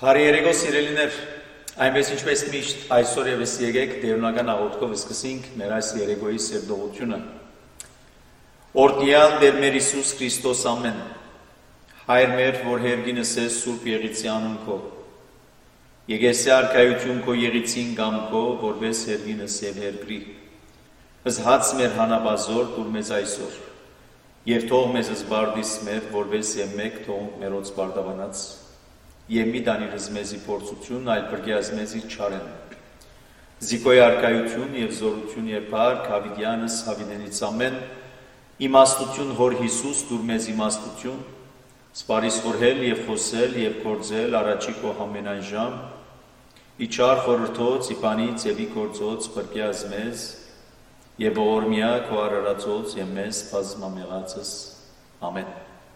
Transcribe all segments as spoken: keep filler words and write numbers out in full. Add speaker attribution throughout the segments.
Speaker 1: Հարիերեգո սիրելիներ, այնպես ինչպես միշտ այսօր եւս եկեք դերունական աղոթքով սկսենք մեր այս երեգոյի սերտողությունը։ Օրդյալ Տեր մեր Հիսուս Քրիստոս ամեն, Հայր մեր, որ հերգինս ես Սուրբ Եղիցի անուն քո, եկեսի արքայություն քո եղիցին կամ քո, որպես հերգինս եւ հերգրի, հզհաց մեր հանաբազոր տուր մեզ այսօր, եւ թող մեզ զբարդիս մեր, որպես եւ մեկ թողունք մերոց բարդավանած, եւ մի դանիրս մեզի փորձություն, այլ բրգյազ մեզի չարեն։ Զիկոյ արքայություն եւ զորություն եւ փառք Հավիդյանս Հավիդենից ամեն, իմաստություն հոր Հիսուս դուր մեզ իմաստություն, սպարիս խորհել եւ խոսել եւ գործել առաջի քո ամենայն ժամ, իչար խորհրդոց, իբանից եւ ի գործոց բրգյազ մեզ, եւ ողորմյա քո արարածոց եւ մեզ բազմամեղածս, ամեն։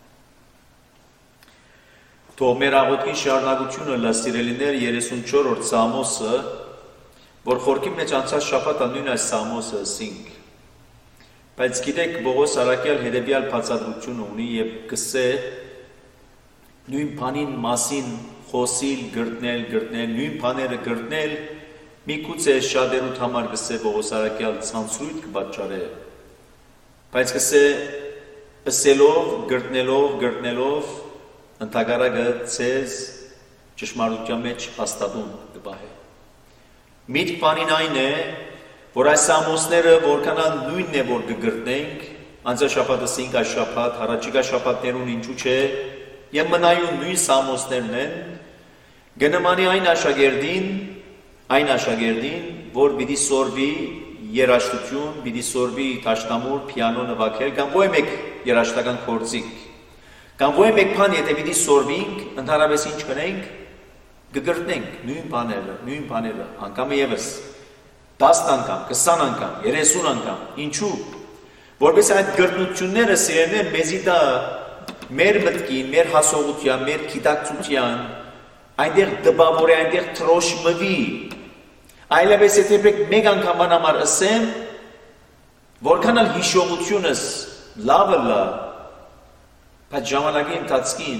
Speaker 1: Թող մեր աղոթքի շարունակությունը լսիրելիներ երեսունչորրորդ Սամոսը, որ խորքի մեջ անցած շաբաթը նույն այս Սամոսը ասինք։ Բայց գիտեք, Պողոս առաքյալ հետևյալ բացատրություն ունի եւ կսե նույն բանին մասին խոսիլ, գրտնել, գրտնել, նույն բաները գրտնել, միգուցե շատերուդ համար կսե Պողոս առաքյալ ցանցույթ կպատճառե։ Բայց կսե ասելով, գրտնելով, գրտնելով Ընթագարակը ցեզ ճշմարտության մեջ հաստատում կպահե։ Միտք բանին այն է, որ այս Սամոսները որքանալ նույնն է, որ կգրտնենք, անցյալ շաբաթը ասինք այս շաբաթ, առաջիկա շաբաթներուն ինչու՞ չէ, եւ մնայուն նույն Սամոսներն են, գնմանի այն աշակերտին, այն աշակերտին, որ պիտի սորվի երաժշտություն, պիտի սորվի դաշնամուր, պիանո նվագել, կամ ոչ մեկ երաժշտական գործիք։ Կամ ոչ մեկ բան եթե պիտի սորվենք, ընդհանրապես ինչ կնենք, կգրտնենք նույն բաները, նույն բաները, անգամ եւս տասն անգամ, քսան անգամ, երեսուն անգամ, ինչու՞։ Որպես այդ գրտնությունները սիրելիներ մեզի դա մեր մտքին, մեր հասողության, մեր գիտակցության, այնտեղ դպավորի, այնտեղ թրոշմվի։ Այլևս եթե մեկ անգամ համար ասեմ, որքանալ հիշողությունս լավը լավ, բայց ժամանակի ընթացքին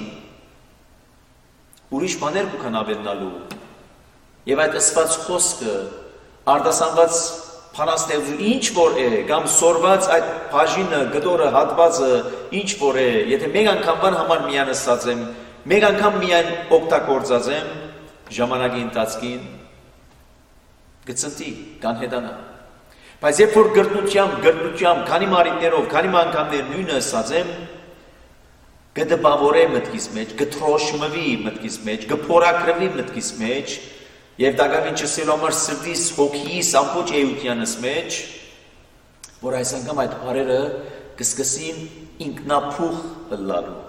Speaker 1: ուրիշ բաներ կուքան ավելնալու եւ այդ ասված խոսքը արտասանված փանաստեղծու ինչ որ է կամ սորված այդ բաժինը, գդորը, հատվածը ինչ որ է, եթե մեկ անգամվան համար միան ասած եմ, մեկ անգամ միան օգտագործած եմ, ժամանակի ընթացքին գծնտի, կանհետանա։ Բայց երբ որ գրտնությամբ, գրտնությամբ, քանի մարիտներով, քանի անգամներ նույնը ասած եմ, կդպավորե մտքիս մեջ, կթրոշմվի մտքիս մեջ, կփորակրվի մտքիս մեջ, եւ դակավին չսելու համար սրտիս, հոգիս, ամբողջ էությանս մեջ, որ այս անգամ այդ բարերը կսկսին ինքնափուխ հլալու,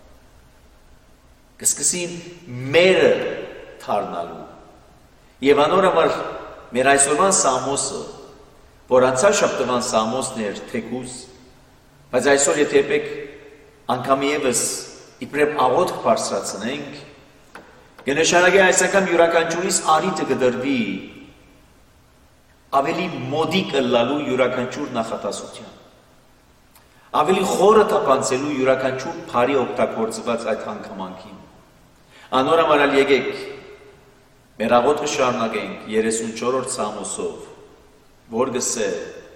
Speaker 1: կսկսին մերը թարնալու, եւ անոր համար մեր այսօրվան Սամոսը, որ անցյալ շաբթվան Սամոսն էր թեկուզ, բայց այսօր եթե եպեք անգամ եւս իբրև աղոթք բարձրացնենք, կնշանակի այս անգամ յուրաքանչյուրիս արիտը կդրվի ավելի մոդիկ ըլլալու յուրաքանչյուր նախատասության, ավելի խորը թափանցելու յուրաքանչյուր բարի օգտագործված այդ հանգամանքին։ Անոր համար եկեք մեր աղոթքը շարունակենք երեսունչորրորդ Սամոսով, որ գսե.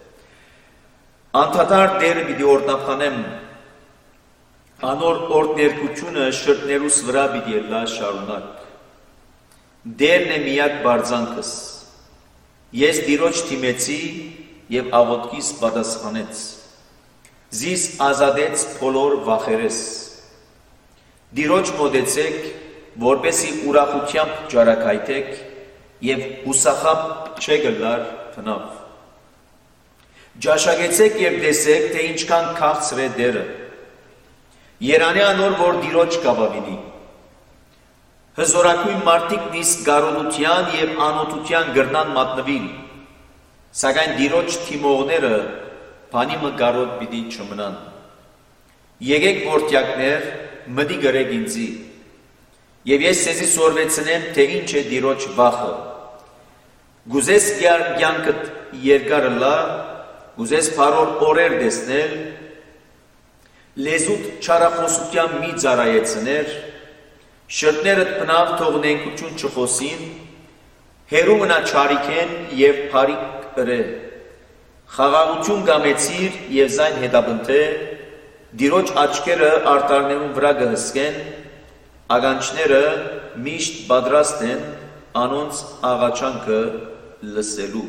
Speaker 1: Անդադար Տերը պիտի օրհնապանեմ Անոր օրդներկությունը շրտներուս վրա պիտի ելլա շարունակ։ Դերն է միակ բարձանքս։ Ես Տիրոջ թիմեցի եւ աղոթքիս պատասխանեց։ Զիս ազատեց բոլոր վախերես։ Տիրոջ մոտեցեք, որպեսի ուրախությամբ ճարակայթեք եւ հուսախաբ չգլար փնավ։ Ջաշակեցեք եւ տեսեք, թե ինչքան քաղցր է դերը։ Երանի անոր, որ Տիրոջ կավավինի։ Հզորակույն մարդիկ նիսկ գարոնության եւ անօթության գրնան մատնվին, սակայն Տիրոջ թիմողները բանի մը գարոտ պիտի չմնան։ Եկեք որդյակներ, մտի գրեք ինձի, եւ ես սեզի սորվեցնեմ, թե ինչ է Տիրոջ վախը։ Գուզես կյանքդ երկար լա, գուզես բարոր օրեր տեսնել, լեզուտ չարախոսության մի ծարայեցներ, Շրտներդ բնավ թող նենգություն չխոսին, հերու մնա չարիքեն և պարիք ըրե, խաղաղություն գամեցիր և զայն հետաբնթե, դիրոջ աչքերը արտարներուն վրա գհսկեն, ագանչները միշտ պատրաստ են անոնց աղաչանքը լսելու։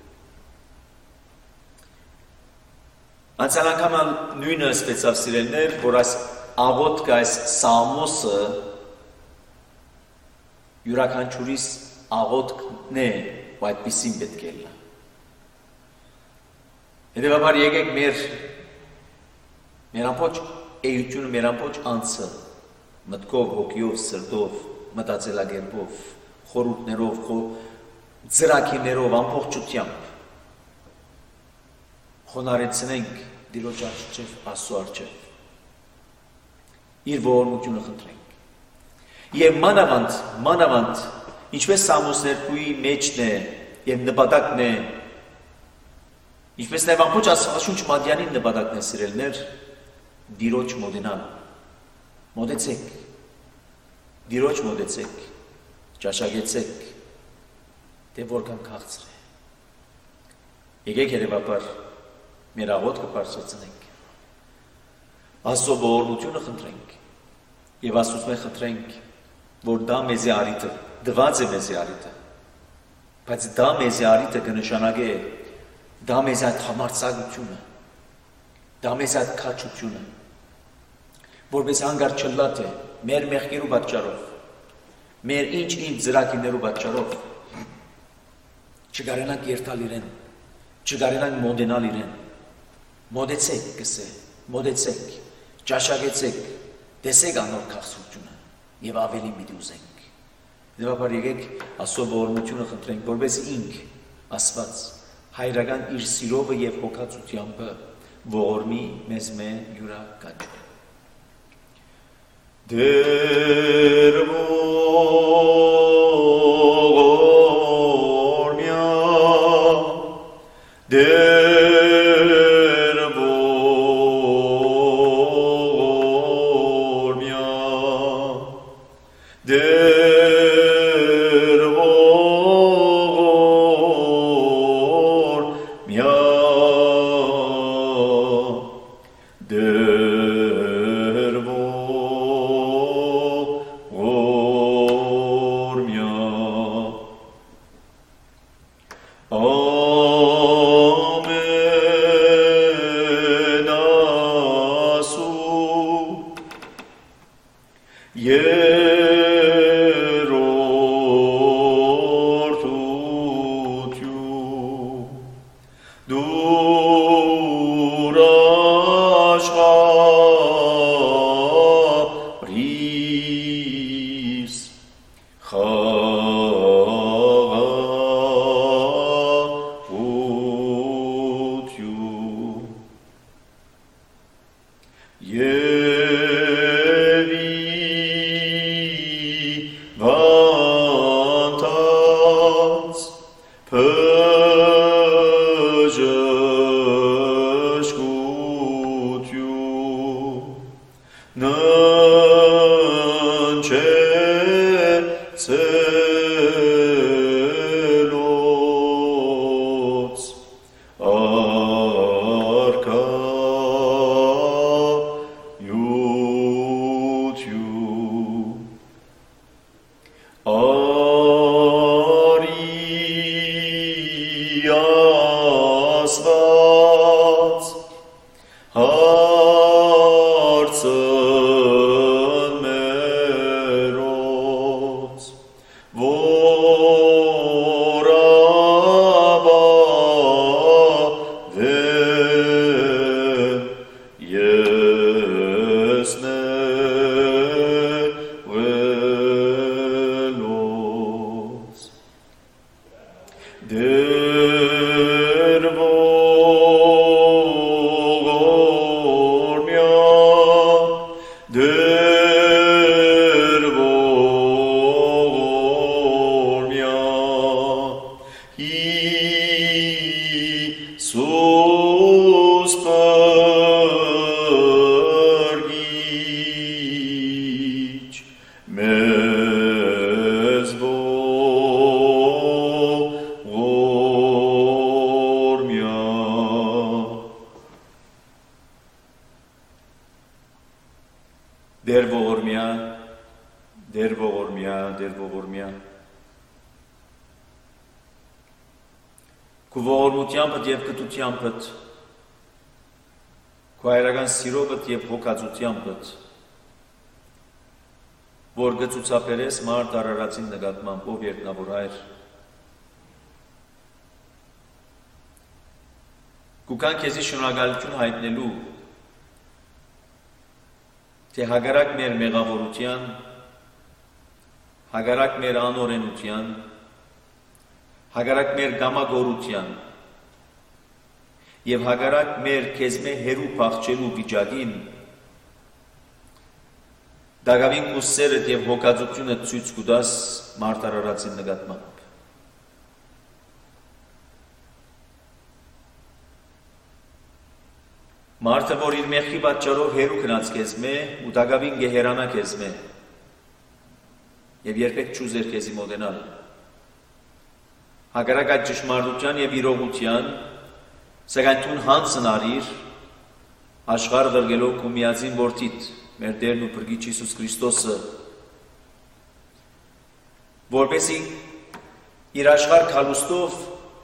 Speaker 1: Անցյալ անգամ նույնը ասվեցավ սիրելներ, որ այս աղոտքը, այս սամոսը յուրաքանչյուրիս աղոտքն է, ու այդպիսին պետք է լինի։ Հետևաբար եկեք մեր մեր ամբողջ էությունը, մեր ամբողջ անձը մտքով, հոգիով, սրտով, մտածելակերպով, խորհուրդներով, ծրագիրներով, ամբողջությամբ խոնարհեցնենք Տիրոջ առջև, Աստծո առջև, իր ողորմությունը խնդրենք։ Եվ մանավանդ, մանավանդ, ինչպես Սամոս երկուի մեջն է եւ նպատակն է, ինչպես նաեւ ամբողջ Աստվածաշունչ Մատյանի նպատակն է, սիրելներ, Տիրոջ մոտենալ։ Մոտեցեք, Տիրոջ մոտեցեք, ճաշակեցեք, թե որքան քաղցր է։ Եկեք հետևաբար մեր աղոթքը բարձրացնենք, Աստծո ողորմությունը խնդրենք եւ Աստծուց մենք խնդրենք, որ դա մեզի արիտը, դված է մեզի արիտը, բայց դա մեզի արիտը կնշանակե, դա մեզ այդ համարձակությունը, դա մեզ այդ քաջությունը, որպես հանգարտ չլատ է մեր մեղքերու պատճառով, մեր ինչ-ինչ ծրագիրներու պատճառով, չկարենանք երթալ իրեն, չկարենանք մոտենալ իրեն, մոտեցեք կսե, մոտեցեք, ճաշակեցեք, տեսեք անոր քաղցրությունը եւ ավելի պիտի ուզենք։ Դեպաբար եկեք Աստծո ողորմությունը խնդրենք, որպես ինք Աստված հայրական իր սիրովը եւ հոգացությամբ ողորմի մեզ մե յուրաքանչյուր։ Դեր ողորմյա, դեր ողորմյա, դեր ողորմյա, դեր ողորմյա, ամեն ասու երորդություն դուր աշխարհիս խաղաղություն եւ վանտած բժշկություն ննչեցելոց arkayutyu ari asvat hartsın meroz voraba ve yesne velo Ողորմիա, Դեր ողորմիա։ Քու ողորմությամբ եւ կտությամբ, քու հայրական սիրով եւ հոգացությամբ, որ գծուցապերես մարդ արարածին նկատմամբ, ով երկնավոր հայր։ Կուքան քեզի շնորհակալություն հայտնելու, թե հագարակ մեր մեղավորության, հագարակ մեր անօրենության, հագարակ մեր գամագորության եւ հագարակ մեր քեզմե հերու փախչելու վիճակին դագավին կուսերդ եւ հոգածությունը ցույց կուտաս մարդ արարածին նկատմամբ։ Մարդը, որ իր մեղքի պատճառով հերու գնաց քեզմե ու դագավին գեհերանա քեզմե եւ երբեք չուզեր քեզի մոտենալ։ Հակառակ այդ ճշմարտության եւ իրողության, սակայն դու հանցն արիր աշխարհ դրգելով քո միածին որդիդ, մեր Տերն ու Փրկիչ Հիսուս Քրիստոսը, որպեսզի իր աշխարհ քալուստով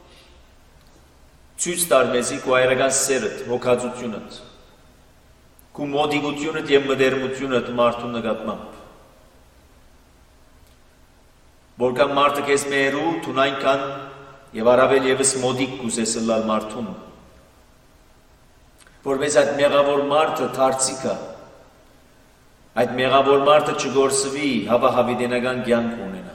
Speaker 1: ցույց տար մեզի քո հայրական սերդ, հոգածությունդ, քո մոդիգությունդ եւ մտերմությունդ մարդու նկատմամբ։ Որքան մարդը քեզ մերու, դու այնքան եւ առավել եւս մոդիկ կուզես լալ մարդուն, որպես այդ մեղավոր մարդը դարձիկա, այդ մեղավոր մարդը չգործվի, հավա հավիտենական կյանք ունենա։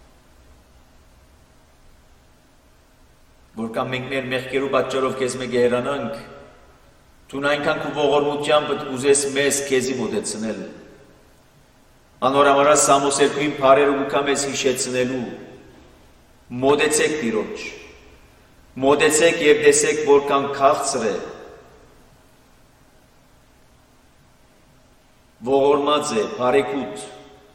Speaker 1: Որքան մենք մեր մեղքերու պատճառով քեզ մեկ հեռանանք, դու այնքան քո ողորմությամբ կուզես մեզ քեզի մոտեցնել։ Անորամարա Սամոս երկուին բարերը ու կամես հիշեցնելու, մոտեցեք Տիրոջ, մոտեցեք եւ տեսեք որքան քաղցր է, ողորմած է, բարեկուտ,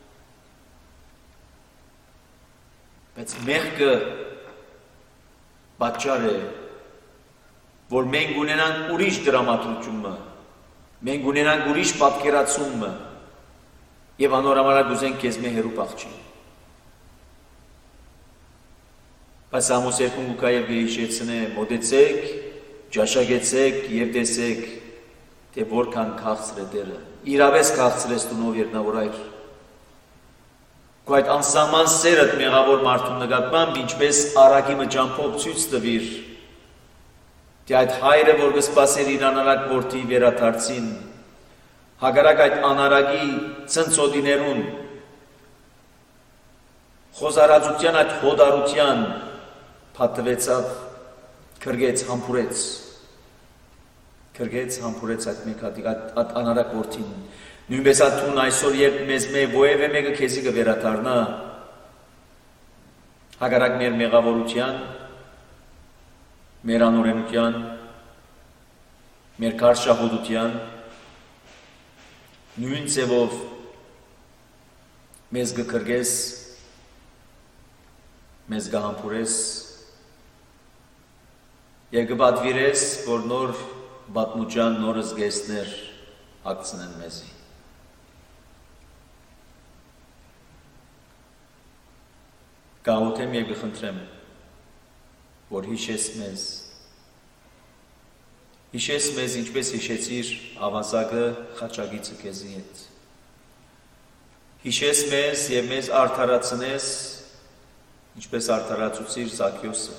Speaker 1: բայց մեղքը պատճառ է, որ մենք ունենանք ուրիշ դրամատրությունը, մենք ունենանք ուրիշ պատկերացումը եւ անորամարակ ուզենք քեզ մե հերու փախչի։ Բայց Սամոս երկու ուկա եւ հիշեցնե, մոտեցեք, ճաշակեցեք եւ տեսեք, թե որքան քաղցր է Տերը։ Իրավես քաղցր ես դու նոր երկնավոր այր։ Քո այդ անսահման սերդ մեղավոր մարդու նկատմամբ ինչպես արագի մճամփով ցույց տվիր, թե այդ հայրը, որ կսպասեր իր անարակ որդի վերադարձին, հագարակ այդ անարագի ցնցոտիներուն, խոզարածության այդ հոդարության փաթվեցավ, քրգեց, համբուրեց, քրգեց, համբուրեց այդ մեկ հատիկ, այդ անարակ որդին, նույնպես ատուն այսօր երբ մեզ մե ովևէ մեկը քեզի կվերադառնա, հագարակ մեր մեղավորության, մեր անօրենության, մեր կարճահոդության, նույն ձևով մեզ կքրգես, մեզ կհամբուրես եւ կպատվիրես, որ նոր բատմուջան, նոր զգեստներ հագցնեն մեզի։ Կաղոթեմ եւ կխնդրեմ, որ հիշես մեզ, հիշես մեզ, ինչպես հիշեցիր ավազակը խաչագիծը քեզի հետ։ Հիշես մեզ եւ մեզ արդարացնես, ինչպես արդարացուցիր Զաքիոսը։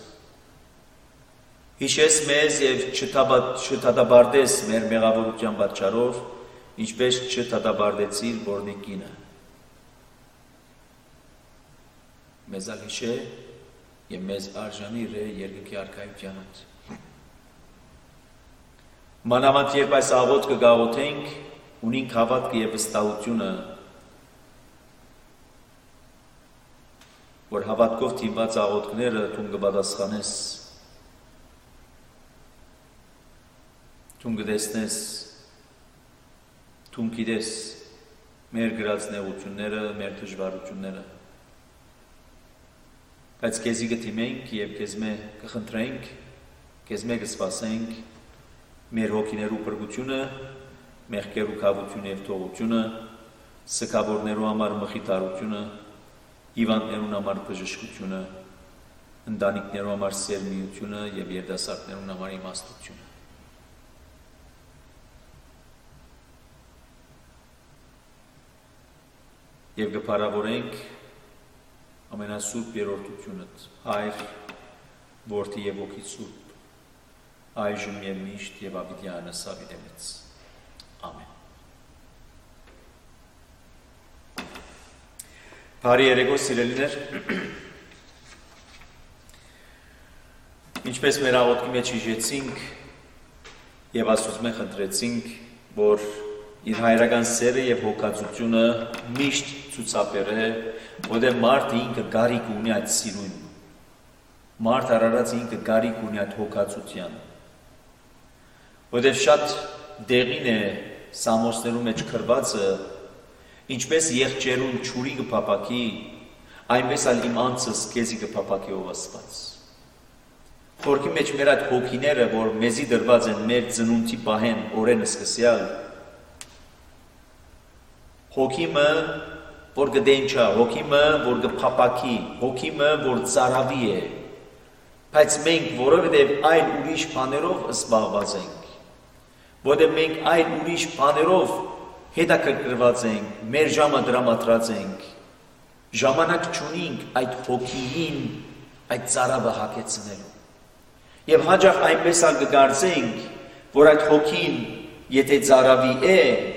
Speaker 1: Հիշես մեզ եւ չդատաբարտես մեր մեղավորության պատճառով, ինչպես չդատաբարտեցիր Բորնիկինը։ Մեզալ հիշե եւ մեզ արժանիր է երկնքի արքայությանդ։ Մանավանդ երբ այս աղոթքը գաղոթենք, ունենք հավատքը եւ վստահությունը, որ հավատքով թիմված աղոթքները դու կպատասխանես, դու կտեսնես, դու գիտես մեր գրած նեղությունները, մեր դժվարությունները։ Բայց քեզի կթիմենք եւ քեզ մե կխնդրենք, քեզ մե կսպասենք մեր հոգիներու փրկությունը, մեղքերու քավությունը եւ թողությունը, սքավորներու համար մխիթարությունը հիվանդներուն համար բժշկությունը, ընտանիքներու համար սերմիությունը եւ երիտասարդներուն համար իմաստությունը։ Եվ կփառավորենք ամենասուրբ երրորդությունդ, Հայր, Որդի եւ Ոգի Սուրբ, այժմ եւ միշտ եւ ավիդյանը սավիդեմից։ Ամեն։ Բարի երեկո սիրելիներ, ինչպես մեր աղոթքի մեջ հիշեցինք եւ Աստծո խնդրեցինք, որ իր հայրական սերը եւ հոգացությունը միշտ ցուցաբերե, որտեղ մարդը ինքը գարիք ունի այդ սիրուն։ Մարդ արարած ինքը գարիք ունի այդ հոգացության։ Որտեղ շատ դեղին է Սամոսներու մեջ գրվածը, ինչպես եղջերուն ճուրի կփապակի, այնպես էլ իմ անձս քեզի կփապակի ով Աստված։ Խորքի մեջ մեր այդ հոգիները, որ մեզի դրված են մեր ծնունդի պահեն օրենը սկսյալ, հոգիմը, որ կդենչա, հոգիմը, որ կփապակի, հոգիմը, որ ծարավի է, բայց մենք որովհետև այլ ուրիշ բաներով զբաղված ենք, որովհետև մենք այլ ուրիշ բաներով հետաքրքրված ենք, մեր ժամը դրամատրած ենք, ժամանակ չունենք այդ հոգիին, այդ ծարավը հագեցնելու։ Եվ հաճախ այնպես ալ կգարձենք, որ այդ հոգին, եթե ծարավի է,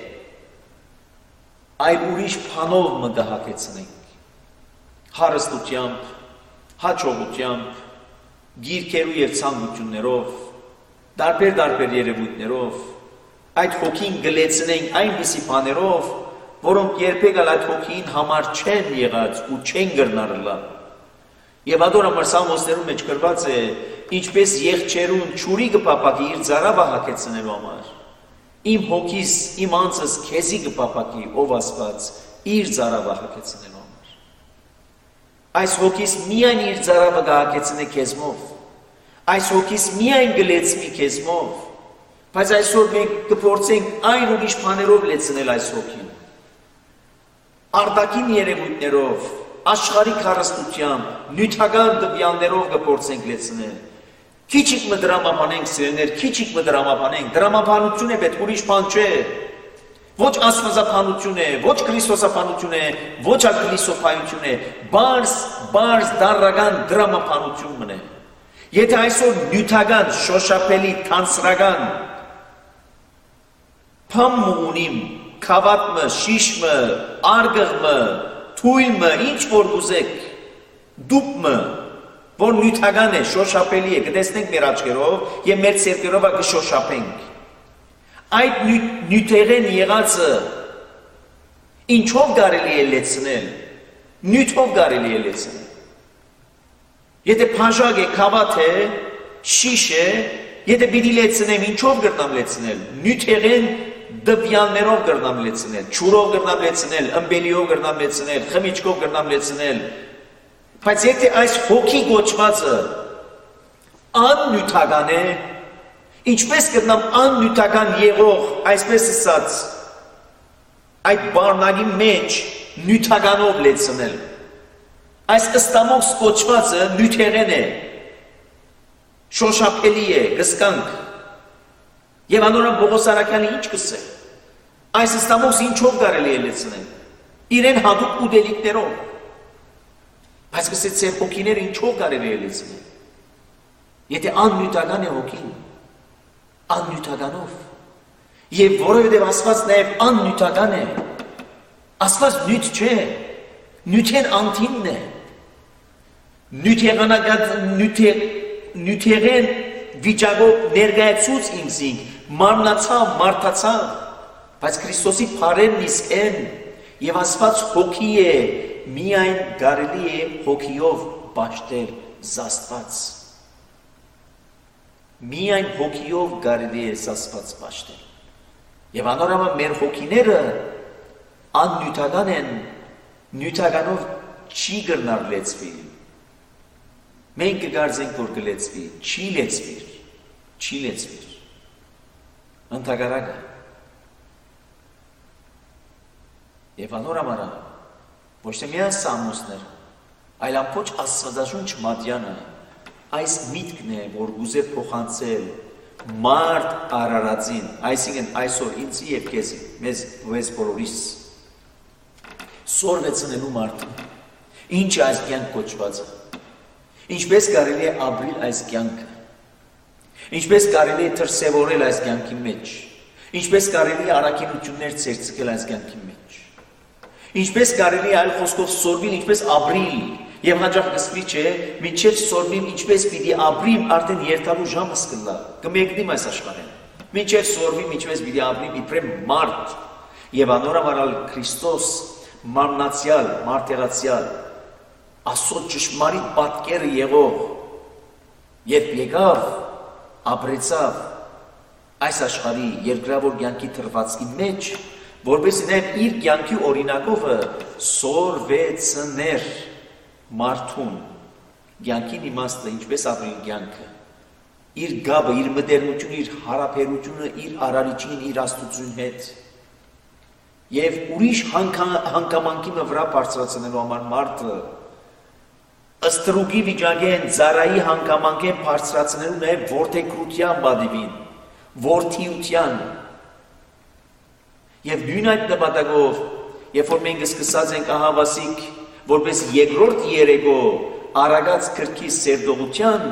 Speaker 1: այլ ուրիշ բանով մը կհագեցնենք, հարստությամբ, հաջողությամբ, գիրքերու եւ ցանկություններով, տարբեր-տարբեր երևույթներով, այդ հոգին գլեցնենք այնպիսի բաներով, որոնք երբեք այդ հոգին համար չեն եղած ու չեն գրնարլա։ Եվ ադոր համար Սամոսներու մեջ գրված է, ինչպես եղջերուն ճուրի կփապակի իր ծարավը հագեցնելու համար, իմ հոգիս, իմ անձս քեզի կփապակի, ով Աստված, իր ծարավը հագեցնելու համար։ Այս հոգիս միայն իր ծարավը կհագեցնի քեզմով, այս հոգիս միայն կլեցնի քեզմով, բայց այսօր մենք կփորձենք այն ուրիշ բաներով լեցնել այս հոգին։ Արտաքին երևույթներով, աշխարհիկ հարստությամբ, նյութական տվյալներով կփորձենք լեցնել։ Քիչիկ մը դրամապանենք սիրելիներ, քիչիկ մը դրամապանենք, դրամապանություն է պետք, ուրիշ բան չէ։ Ոչ աստվածապանություն է, ոչ քրիստոսապանություն է, ոչ աքրիստոսապանություն է, բարձ, բարձ դարական դրամապանություն մնե։ Եթե այսօր նյութական, շոշափելի, թանցրական փամը ունիմ, քավատմը, շիշմը, արգղմը, թույլմը, ինչ որ ուզեք, դուպմը, որ նյութական է, շոշափելի է, կտեսնենք մեր աչքերով եւ մեր սերկերով կշոշափենք։ Այդ նյութեղեն եղածը ինչով կարելի է լեցնել, նյութով կարելի է լեցնել։ Եթե փաժակ է, քավաթ է, շիշ է, եթե պիտի լեցնեմ, ինչով կրնամ լեցնել, նյութեղեն դվյալներով կրնամ լեցնել, ճուրով կրնամ լեցնել, ըմբելիով կրնամ լեցնել, խմիչքով կրնամ լեցնել, բայց եթե այս հոգի գոչվածը աննյութական է, ինչպես կրնամ աննյութական եղող, այսպես ասած, այդ բարնագի մեջ նյութականով լեցնել, այս ըստամոքս գոչվածը նյութեղեն է, շոշափելի է, գսկանք, եւ անորան Պողոս Արաքյալը ինչ կսե, այս ըստամոքս ինչով կարելի է լեցնել, իրեն հատուկ ուտելիքներով, բայց կսե ծեր հոգիները ինչով կարելի է լեցնել, եթե աննյութական է հոգին, աննյութականով, եւ որովհետեւ Աստված նաեւ աննյութական է, Աստված նյութ չէ, նյութեն անթինն է, նյութեղեն վիճակով ներկայացուց ինձինք, մարմնացավ, մարդացավ, բայց Քրիստոսի փարերն իսկ են, եւ Աստված հոգի է, միայն կարելի է հոգիով պաշտել զաստված։ Միայն հոգիով կարելի է զաստված պաշտել։ Եվ անորամը մեր հոգիները աննյութական են, նյութականով չի գրնար լեցվի։ Մենք կգարձենք, որ կլեցվի, չի լեցվիր, չի լեցվիր։ Ընդհակառակը։ Եվ անոր ամարա, ոչ թե միայն Սամոսներ, այլ ամբողջ Աստվածաշունչ մատյանը այս միտքն է, որ գուզե փոխանցել մարդ արարածին, այսինքն այսօր ինձ եւ քեզ, մեզ վես բոլորիս սորվեցնելու մարդը, ինչ է այս կյանք կոչվածը, ինչպես կարելի է ապրել այս կյանքը, ինչպես կարելի է դրսևորել այս կյանքի մեջ, ինչպես կարելի է առաքինություններ ցերծել այս կյանքի մեջ, ինչպես կարելի է այլ խոսքով սորվել, ինչպես ապրել, եւ հաջող կսվի չէ, մինչև սորվիմ ինչպես պիտի ապրիմ, արդեն երթալու ժամը սկլա, կմեկնիմ այս աշխարհին, մինչև սորվիմ ինչպես պիտի ապրիմ իբրեմ մարդ, եւ անորամարալ Քրիստոս մարմնացյալ, մարդեղացյալ, Աստծո ճշմարիտ պատկերը եղող, երբ եկավ, ապրեցավ այս աշխարհի երկրավոր կյանքի թրվածքի մեջ, որպեսզի նաև իր կյանքի օրինակովը սորվեցներ մարդուն, կյանքին իմաստը, ինչպես ապրել կյանքը, իր գաբը, իր մտերմությունը, իր հարաբերությունը, իր արարիչին, իր Աստծուն հետ, եւ ուրիշ հանգամանքի վրա բարձրացնելու համար մարդը ըստրուգի վիճակեն, ծառայի հանգամանքեն բարձրացնելու նաև որդեգրության բադիվին, որդիության, եւ նույն այդ նպատակով, երբ որ մենք սկսած ենք ահավասիկ, որպես երկրորդ երեկո արագած քրքի սերդողության,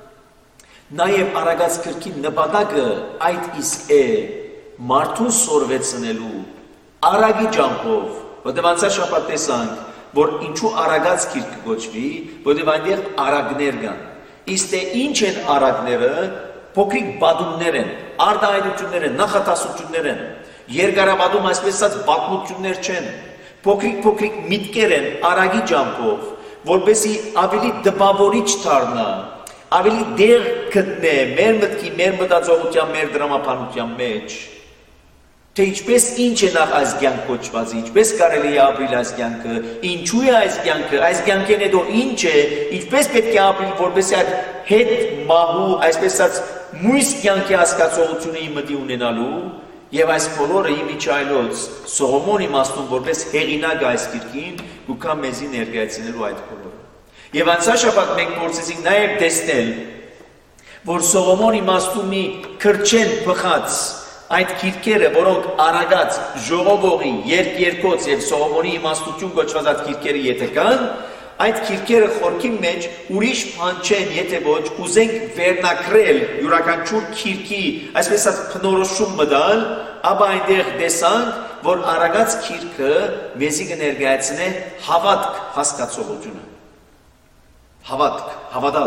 Speaker 1: նաև արագած քրքի նպատակը այդ իսկ է մարդուն սորվեցնելու արագի ջամփով, որտեղ անցած շաբաթ տեսանք, որ ինչու արագած քիրք կոչվի, որտեղ այնտեղ արագներ կան։ Իսկ ինչ են արագները, փոքրիկ բադումներ են, արտահայտություններ են, նախատասություններ են, երկարաբադում այսպես ասած պատմություններ չեն, փոքրիկ-փոքրիկ միտքեր են արագի ջամփով, որպեսզի ավելի դպավորիչ դառնա, ավելի դեղ գտնե մեր մտքի, մեր մտածողության, մեր դրամապանության մեջ, թե ինչպես ինչ է նախ այս կյանք կոչված, ինչպես կարելի է ապրել այս կյանքը, ինչու է այս կյանքը, այս կյանքեն հետո ինչ է, ինչպես պետք է ապրել, որպեսզի այդ հետ մահու, այսպես ասած, մույս կյանքի հասկացողությունը իմ մտի ունենալու, եւ այս բոլորը իմ իջայլոց Սողոմոն իմաստուն որպես հեղինակ այս գիրքին գուքա մեզի ներկայացնելու այդ բոլորը։ Եվ անցած շաբաթ մենք փորձեցինք նաեւ տեսնել, որ Սողոմոն իմաստուն մի քրչեն փխած այդ գիրքերը, որոնք արագած ժողովողի երկերկոց եւ Սողոմոնի իմաստություն կոչված այդ գիրքերը եթե կան, այդ գիրքերը խորքի մեջ ուրիշ բան չեն, եթե ոչ ուզենք վերնակրել յուրաքանչյուր գիրքի, այսպես ասած փնորոշում մտալ, ապա այնտեղ տեսանք, որ արագած գիրքը մեզի կներկայացնե հավատք հասկացողությունը։ Հավատք, հավատալ։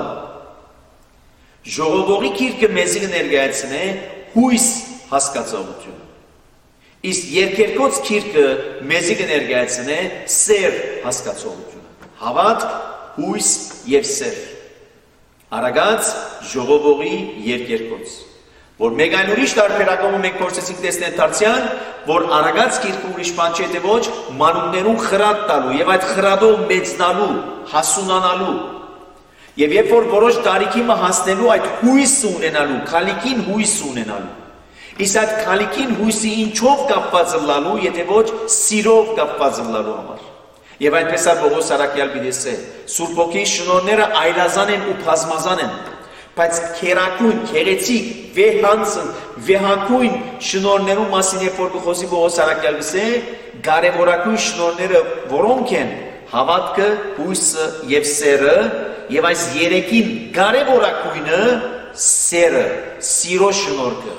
Speaker 1: Ժողովողի գիրքը մեզի կներկայացնե հույս հասկացողությունը։ Իսկ երկերկոց գիրքը մեզի կներկայացնե սեր հասկացողությունը։ Հավատք, հույս եւ սեր։ Արագած ժողովողի երկերկոց։ Որ մեկ այլ ուրիշ տարբերակում մենք փորձեցինք տեսնել դարձյալ, որ արագած գիրքը ուրիշ բան չէ թե ոչ մանուկներուն խրատ տալու եւ այդ խրատով մեծնալու, հասունանալու։ Եվ երբ որ որոշ տարիքի մը հասնելու այդ հույսը ունենալու, քալիքին հույս ունենալու։ Իսկ այդ քալիքին հույսի ինչով կապված լալու, եթե ոչ սիրով կապված լալու համար։ Եվ այնպես է Պողոս Արաքյալ պիտի Սուրբ Հոգի շնորհները այլազան են ու բազմազան են, բայց քերակույն, քերեցիկ, վեհանցն, վեհակույն շնորհներու մասին երբ որ կխոսի Պողոս Արաքյալ գսե, կարևորակույն շնորհները որոնք են հավատքը, հույսը եւ սերը, եւ այս երեքին կարևորակույնը սերը, սիրո շնորհքը։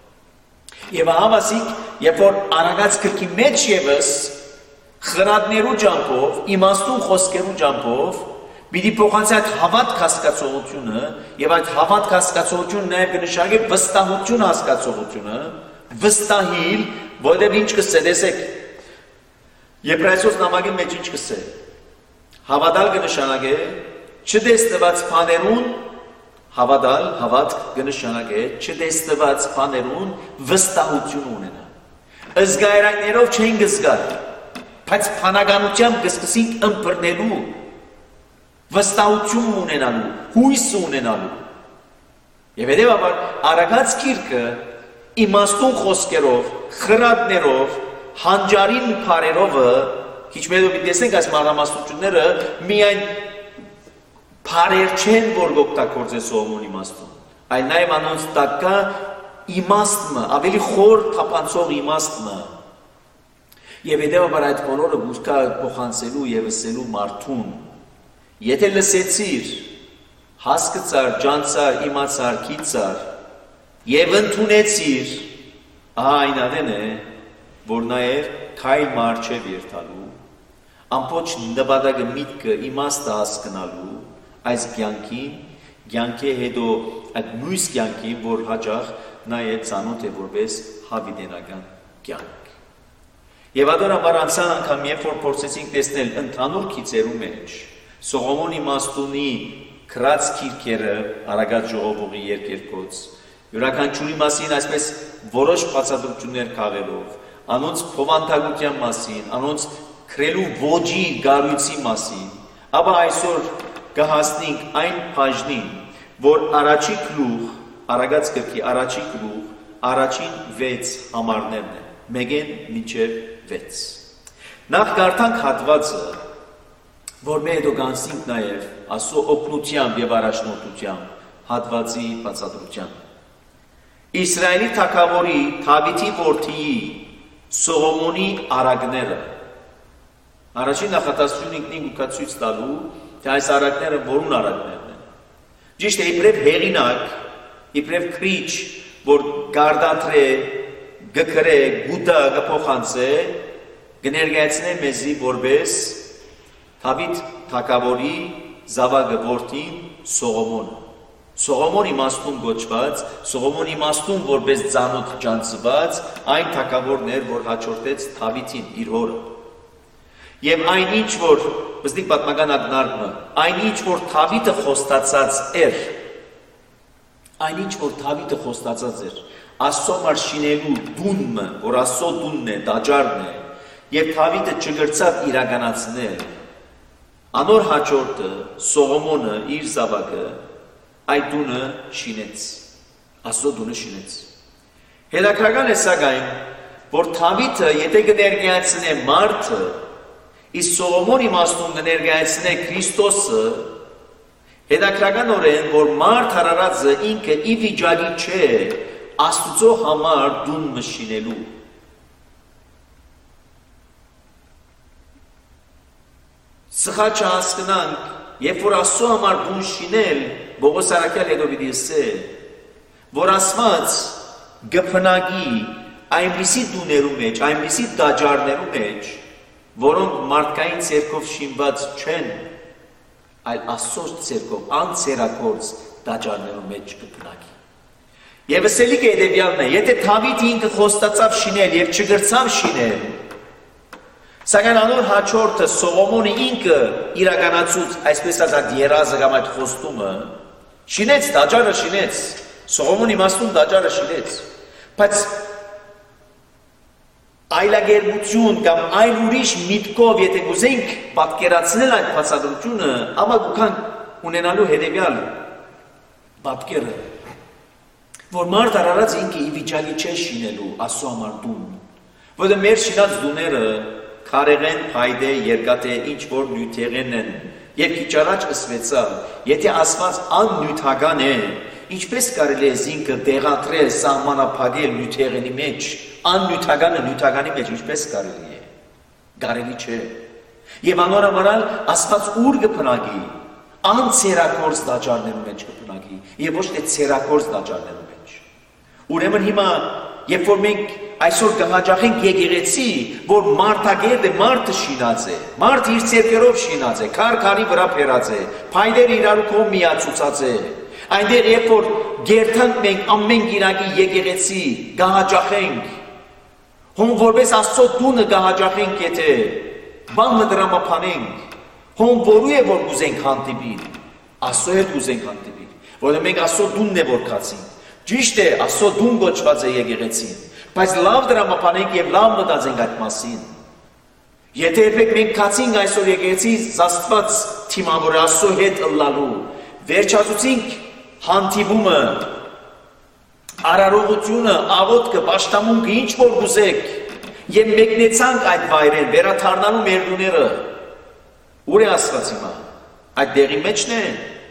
Speaker 1: Եվ հավասիկ, երբ որ արագած գրքի մեջ եւս խրատներու ջամփով, իմաստուն խոսքերու ջամփով, պիտի փոխանցի այդ հավատք հասկացողությունը, եւ այդ հավատք հասկացողությունը նաեւ կնշանակի վստահություն հասկացողությունը, վստահիլ, որտեղ ինչ կսե, տեսեք, Եբրայեցոց նամակի մեջ ինչ կսե, հավատալ կնշանակի, չտեսնված բաներուն, հավատալ, հավատք կնշանակի, չտեսնված բաներուն վստահություն ունենա։ Զգայարանքներով չեն գզգալ, բայց բանականությամբ կսկսենք ըմբռնելու, վստահություն ունենալու, հույս ունենալու։ Եվ հետևաբար արագած գիրքը իմաստուն խոսքերով, խրատներով, հանճարին բարերովը, քիչ մետով տեսնենք այս մանրամասնությունները, միայն Փարեր չեն, որ գօգտագործե Սողոմոն իմաստուն, այլ նաև անոնց տակ կա իմաստը, ավելի խոր թափանցող իմաստը։ Եվ հետևաբար այդ բոլորը գուցկա փոխանցելու եւ ասելու մարդուն, եթե լսեցիր, հասկացար, ջանցար, իմացար, գիտար եւ ընդունեցիր, ահա այն ադեն է, որ նաեւ քայլ մարչև երթալու, ամբողջ նպատակը միտքը իմաստը հասկանալու, այս կյանքին, կյանքի հետո այդ մյուս կյանքին, որ հաճախ նաեւ ծանոթ է որպես հավիտենական կյանք։ Եվ adorաբար անցան անգամ երբ որ փորձեցինք տեսնել ընդհանուր քիծերու մեջ Սողոմոն իմաստունի քրած քիրքերը Արագած ժողովողի երկերկոց յուրաքանչյուրի մասին այսպես որոշ բացատրություններ քաղելով, անոնց փոխանցության մասին, անոնց քրելու ոճի գարույցի մասին, ապա այսօր կհասնենք այն բաժնին, որ առաջի գլուխ, Արագած գրքի առաջի գլուխ, առաջին վեց համարներն են, մեկեն մինչև վեց։ Նախ կարդանք հատվածը, որ մեր հետո կանցնենք նաև Աստծո օգնությամբ եւ առաջնորդությամբ հատվածի բացատրությամբ։ Իսրայելի թագավորի Դավիթի որդիի Սողոմոնի արագները։ Առաջին նախատեսություն ինքնին ուկա ցույց տալու, թե այս արագները որուն արագներն են։ Ճիշտ է, իբրև հեղինակ, իբրև քրիչ, որ գարդատրե, գկրե, գուտա, գփոխանցե, կներկայացնե մեզի որպես Դավիթ թագավորի զավակը որդին Սողոմոնը։ Սողոմոն իմաստուն գոչված, Սողոմոն իմաստուն որպես ծանոթ ջանցված, այն թագավորն էր, որ հաջորդեց Դավիթին իր հորը։ Եվ այն ինչ որ բզդիկ պատմական ակնարկը, այն ինչ որ Դավիթը խոստացած էր, այն ինչ որ Դավիթը խոստացած էր, Աստծո համար շինելու դունը, որ Աստծո դունն է, տաճարն է, եւ Դավիթը չգրցավ իրականացնել, անոր հաջորդը Սողոմոնը իր զավակը այդ դունը շինեց, Աստծո դունը շինեց։ Հետաքրքրական է սակայն, որ Դավիթը եթե կներկայացնե մարդը, իսկ Սողոմոն իմաստուն կներկայացնե Քրիստոսը, հետաքրքրականորեն, որ մարդ հարարածը ինքը ի վիճակի չէ Աստծո համար դունը շինելու։ Սխալ չհասկանանք, երբ որ Աստծո համար դուն շինել, Բողոս Արաքյալ հետո պիտի ասե, որ Աստված գփնագի այնպիսի դուներու մեջ, այնպիսի տաճարներու մեջ, որոնք մարդկային ցերկով շինված չեն, այլ Աստծո ցերկով, անցերակորձ տաճարներու մեջ գփնագի։ Եվ ասելիք է հետևյալն է, եթե Դավիթը ինքը խոստացավ շինել եւ չգրցավ շինել, սակայն անոր հաջորդը Սողոմոնը ինքը իրականացուց, այսպես ասած երազը կամ այդ խոստումը, շինեց, տաճարը շինեց, Սողոմոն իմաստուն տաճարը շինեց, բայց այլագերբություն կամ այլ ուրիշ միտքով, եթե կուզենք պատկերացնել այդ բացատրությունը, ապա գուքանք ունենալու հետևյալ պատկերը, որ մարդ արարած ինքը ի վիճակի չէ շինելու Աստծո համար դուն, որտեղ մեր շինած դուները քարեղեն, փայդե, երկաթե, ինչ որ նյութեղեն են, եւ քիչ առաջ ասվեցա, եթե Աստված աննյութական է, ինչպես կարելի է ինքը դեղատրել, սահմանափակել նյութեղենի մեջ, աննյութականը նյութականի մեջ ինչպես կարելի է, կարելի չէ։ Եվ անորոմարալ Աստված ուր կփնագի, անցերակորձ տաճարներու մեջ կփնագի, եւ ոչ թե ցերակորձ տաճարներու մեջ։ Ուրեմն հիմա, երբ որ մենք այսօր կհաջախենք եկեղեցի, որ մարդագերդը մարդը շինած է, մարդը իր ցերկերով շինած է, քար քարի վրա փերած է, փայդերը իրար կողմ միացուցած է, այնտեղ երբ որ գերտանք մենք ամեն գիրակի եկեղեցի կհաջախենք, հոմ որպես Աստծո դունը կհաջախենք, եթե բանը դրամապանենք, հոմ որու է որ կուզենք հանդիպիլ, Աստծո հետ կուզենք հանդիպիլ, որը մենք Աստծո դունն է որ կացինք, ճիշտ է Աստծո դուն գոչված է եկեղեցին, բայց լավ դրամապանենք եւ լավ մտածենք այդ մասին։ Եթե երբեք մենք կացինք այսօր եկեղեցի Աստված թիմավորը Աստծո հետ ըլլալու, վերջացուցինք հանդիպումը, արարողությունը, աղոթքը, պաշտամունքը, ինչ որ կուզեք, եւ մեկնեցանք այդ վայրեր, վերաթարնալու մեր դուները, ուր է Աստված հիմա, այդ դեղի մեջն է,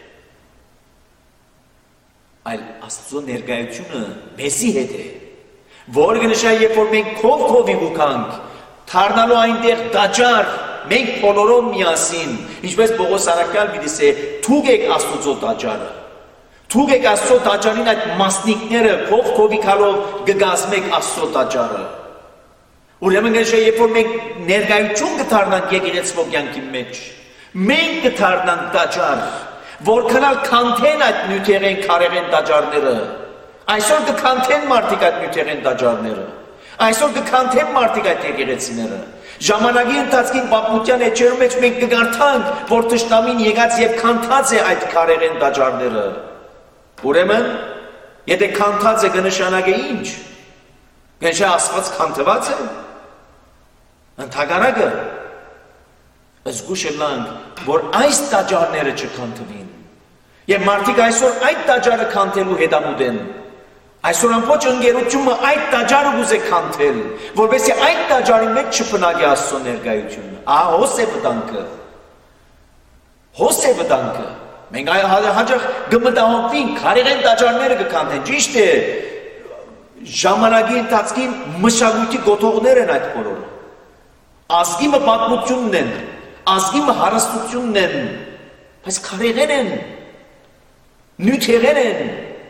Speaker 1: այլ Աստծո ներկայությունը մեզի հետ է, որ կնշա, երբ որ մենք քով քովի ուկանք, դառնալու այնտեղ տաճար, մենք բոլորով միասին, ինչպես Պողոս առաքյալ պիտի ասե, թուգեք Աստծո տաճարը, թուգեք Աստծո տաճարին այդ մասնիկները քով քովի քալով կգազմեք Աստծո տաճարը։ Ուրեմն կնշա, երբ որ մենք ներկայություն կդառնանք եկեղեցվո կյանքի մեջ, մենք կդառնանք տաճար, որքանալ քանթեն այդ նյութերեն քարերեն տաճարները, այսօր կքանթեն մարդիկ այդ նյութերեն տաճարները, այսօր կքանթեն մարդիկ այդ եկեղեցիները, ժամանակի ընթացքին պատմության էջերում մեջ մենք կգարթանք, որ թշնամին եկած եւ քանթած է այդ քարերեն տաճարները, ուրեմն, եթե քանթած է կնշանակե ինչ, կնշա Աստված քանթված է, ընդհակառակը, զգուշ ելանք, որ այս տաճարները չքանթվին, եւ մարդիկ այսօր այդ տաճարը քանթելու հետամուտ են, այսօր ամբողջ ընկերությունը այդ տաճարը ուզե քանթել, որովհետեւ այդ տաճարի մեջ չփնակի Աստծո ներկայությունը, ահա հոս է վտանգը, հոս է վտանգը, մենք հաջող կմտահոգվենք, քարերեն տաճարները կքանթեն, ճիշտ է, ժամանակի ընթացքին մշակույթի գոթողներ են այդ բոլորը, ազգի պատմությունն են, ազգի հարստությունն են, բայց քարերեն են, նյութերեն են,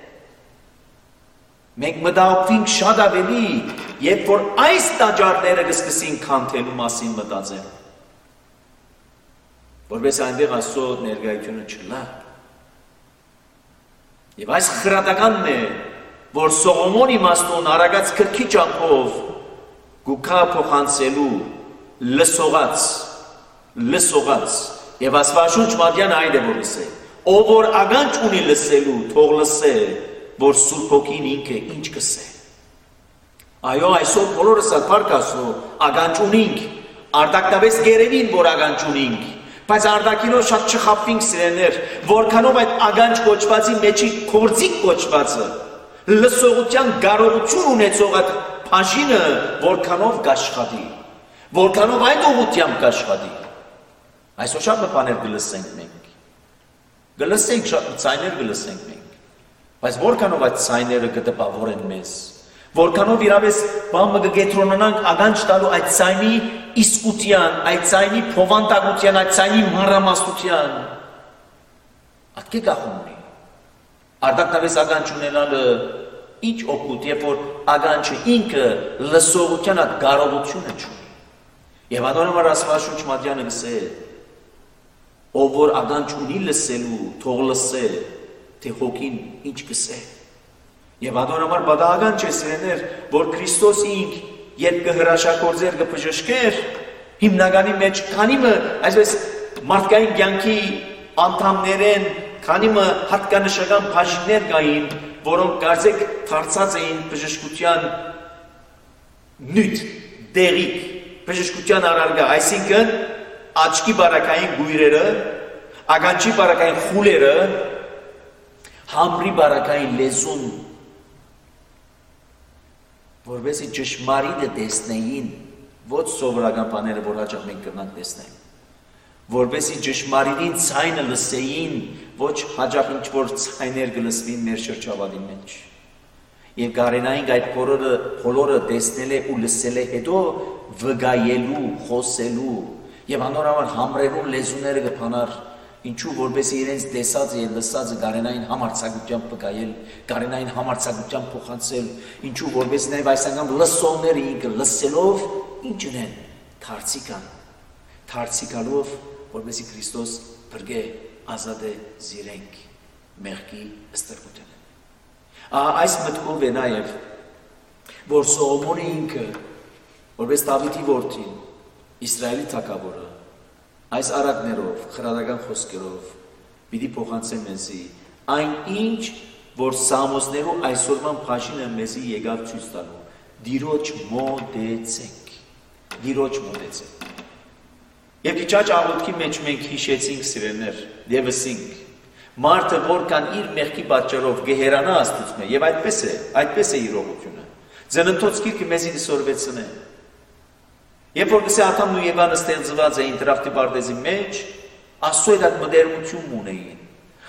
Speaker 1: մենք մտահոգվենք շատ ավելի, երբ որ այս տաճարները կսկսին քանթելու մասին մտածել, որպես այնտեղ Աստծո ներկայությունը չլա։ Եվ այս խրատականն է, որ Սողոմոն իմաստուն արագած քրքի ճամփով գուքա փոխանցելու լսողած, լսողած, եւ Աստվածաշունչ Մատյան այդ է որ ասե, ով որ ականջ ունի լսելու, թող լսե, որ Սուրբ Հոգին ինքը ինչ կսե։ Այո, այսօր բոլորս ապարք ասու, ականջ ունինք, արտակնավես գերևին, որ ականջ ունինք, բայց արտակինով շատ չխապվինք սիրեներ, որքանով այդ ականջ կոչվածի մեջի կործիկ կոչվածը, լսողության կարողություն ունեցող այդ փաշինը, որքանով կաշխատի, որքանով այդ ուղղությամբ կաշխատի։ Այսօր շատ բաներ կլսենք մենք, կլսենք շատ ցայներ կլսենք մենք, բայց որքանով այդ ցայները կտպավորեն մեզ, որքանով իրավես բամը կգետրոնանանք ականջ տալու այդ ցայնի իսկության, այդ ցայնի փոխանցության, այդ ցայնի մանրամասնության, ատկե գախում ունի, արտակնավես ականջ ունենալը ինչ օգուտ, երբ որ ականջը ինքը լսողության այդ կարողությունը չունի, եւ անոնոմար Աստվածաշունչ Մատյանը գսե, ով որ ականջ ունի լսելու, թող լսե, թե Հոգին ինչ կսե։ Եվ անոնոմար բադահական չէ սիրեներ, որ Քրիստոս ինք երբ կհրաշագործեր կբժշկեր, հիմնականի մեջ քանիմը, այսպես մարդկային կյանքի անդամներեն, քանիմը հատկանշական բաժիններ կային, որոնք կարծեք դարձած էին բժշկության նյութ, դեղիկ, բժշկության առարգա, այսինքն աչքի բարակային գույրերը, ականջի բարակային խուլերը, համրի բարակային լեզուն, որովհետեւ ճշմարիտը տեսնեին, ոչ սովորական բաները, որ հաճախ մենք կրնանք տեսնենք, որովհետեւ ճշմարիտին ցայնը լսեին, ոչ հաճախ ինչ որ ցայներ կլսվին մեր շրջապատի մեջ։ Եվ գարենային այդ բոլորը բոլորը տեսնել է ու լսել է հետո վգայելու, խոսելու եւ անորոշ համրերու լեզուները կփանար, ինչու որբեսի իրենց տեսած եւ լսածը գարենային համարցակությամբ վգայել, գարենային համարցակությամբ փոխանցել, ինչու որբեսի նաեւ այս անգամ լսողները ինքը լսելով ինչ ունեն, թարցիկան, թարցիկալով որբեսի Քրիստոս բրգե ազատե զիրենք մեղքի ստրկության։ Այս մտքով է նաև, որ Սողոմոնը ինքը, որպես Դավիթի որդին, Իսրայելի թագավորը, այս առակներով, խրատական խոսքերով, պիտի փոխանցե մեզի այն ինչ, որ Սամոսներու այսօրվան փաշինը մեզի եկավ ցույց տալու, դիրոջ մոտեցենք, դիրոջ մոտեցենք։ Եվ իջաջ աղոթքի մեջ մենք հիշեցինք սիրելներ, եւ ասինք, մարդը որքան իր մեղքի պատճառով գեհերանա Աստծո մեջ, եւ այդպես է, այդպես է իրողությունը։ Ձնընթոց գիրքը մեզի դիսորվեցնե։ Երբ որ գսե Ադամն ու Եվան ստեղծված էին դրախտի պարտեզի մեջ, Աստծո հետ այդ մտերմություն ունեին։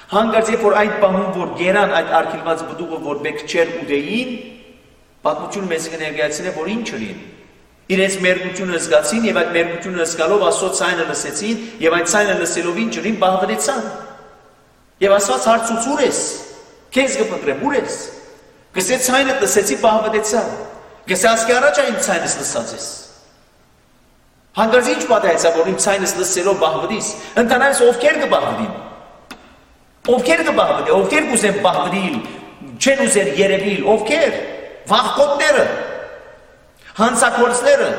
Speaker 1: Հանկարծ երբ որ այդ բանում որ գերան այդ արգելված բդուղը որ մեկ չեր ուդեին, պատմությունը մեզ կներկայացնի որ ինչ ըրին։ Իրենց մերգությունը զգացին եւ այդ մերգությունը զգալով Աստծո ցայնը լսեցին եւ այդ ցայնը լսելով ինչ ըրին բահվեցան։ Եվ Աստված հարցուց ուր ես։ Քեզ կփնտրեմ ուր ես։ Գսե ցայնը լսեցի բահվեցա։ Գսե ասկի առաջ այն ցայնս լսած ես։ Հանկարծ ինչ պատահեցավ որ իմ ցայնս լսելով բահվդիս, ընդանայս ովքեր կբահվդին։ Ովքեր կբահվդի, ովքեր կուզեն բահվդիլ, չեն ուզեր երևիլ, ովքեր, վախկոտները, հանցակործները,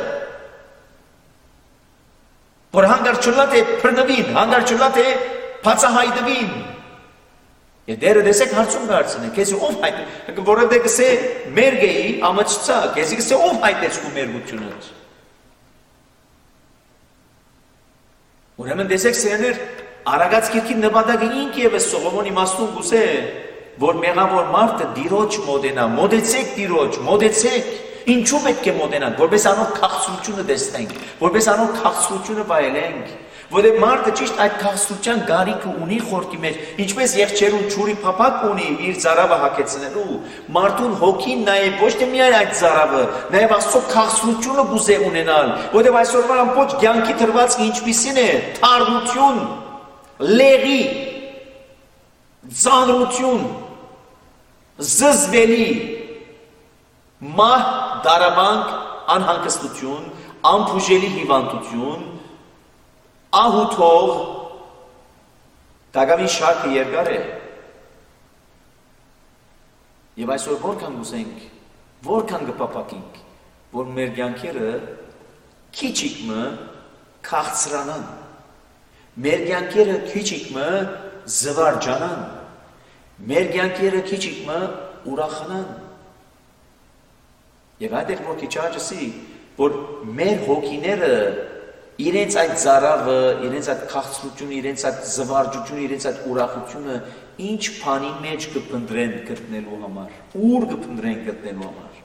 Speaker 1: որ հանգար չլա թե պրնվին, հանգար չլա թե պացահայդվին, և դերը դեսեք հարցում կարցնեն, կեզի ով հայտ, որով դե կսե մերգ էի, ամաչծա, կեզի կսե ով հայտեց կու մերգությունըց։ Ուրեմն դեսեք սերներ, Արագած կիրքի նպատակը ինք եւս Սողոմոն իմաստուն գուզե, որ մեղավոր մարդը դիրոջ մոդենա, մոդեցեք դիրոջ, մոդեցեք, ինչու պետք է մոդենանք, որպես անոր քաղցրությունը տեսնենք, որպես անոր քաղցրությունը վայելենք, որովհետև մարդը ճիշտ այդ քաղցրության գարիքը ունի խորքի մեջ, ինչպես եղջերուն ճուրի փափակ ունի իր ծարավը հագեցնելու, մարդուն հոգին նաև ոչ թե միայն այդ ծարավը, նաև Աստծո քաղցրությունը գուզե ունենալ, որովհետև այսօրվա ամբողջ կյանքի դրվածքը ինչպիսին է, թարմություն, լեղի, ծանրություն, զզվելի, մահ, դարաբանք, անհանգստություն, անփուժելի հիվանդություն, ահութող, դակավին շարքը երկար է։ Եվ այսօր որքան գուզենք, որքան կպապակենք, որ մեր կյանքերը քիչիկը քաղցրանան, մեր կյանքերը քիչիկը զվարճանան, մեր կյանքերը քիչիկը ուրախանան։ Եվ այդեղ որ քիչ աճսի, որ մեր հոգիները իրենց այդ զարավը, իրենց այդ քաղցրությունը, իրենց այդ զվարճությունը, իրենց այդ ուրախությունը ինչ բանի մեջ կփնտրեն գտնելու համար, ուր կփնտրեն գտնելու համար։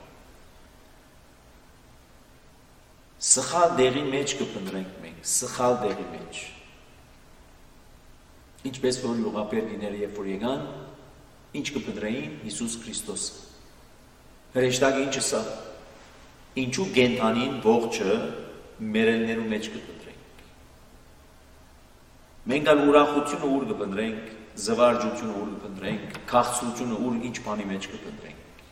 Speaker 1: Սխալ դեղի մեջ կփնտրենք մենք, սխալ դեղի մեջ։ Ինչպես որ յուղապերգիները երբ որ եկան, ինչ կփնտրեին Հիսուս Քրիստոսը։ Հրեշտակը ինչը սա, ինչու գենթանին ողջը մերելներու մեջ կփնտրենք։ Մենք ալ ուրախությունը ուր կփնտրենք, զվարճությունը ուր կփնտրենք, քաղցրությունը ուր ինչ բանի մեջ կփնտրենք։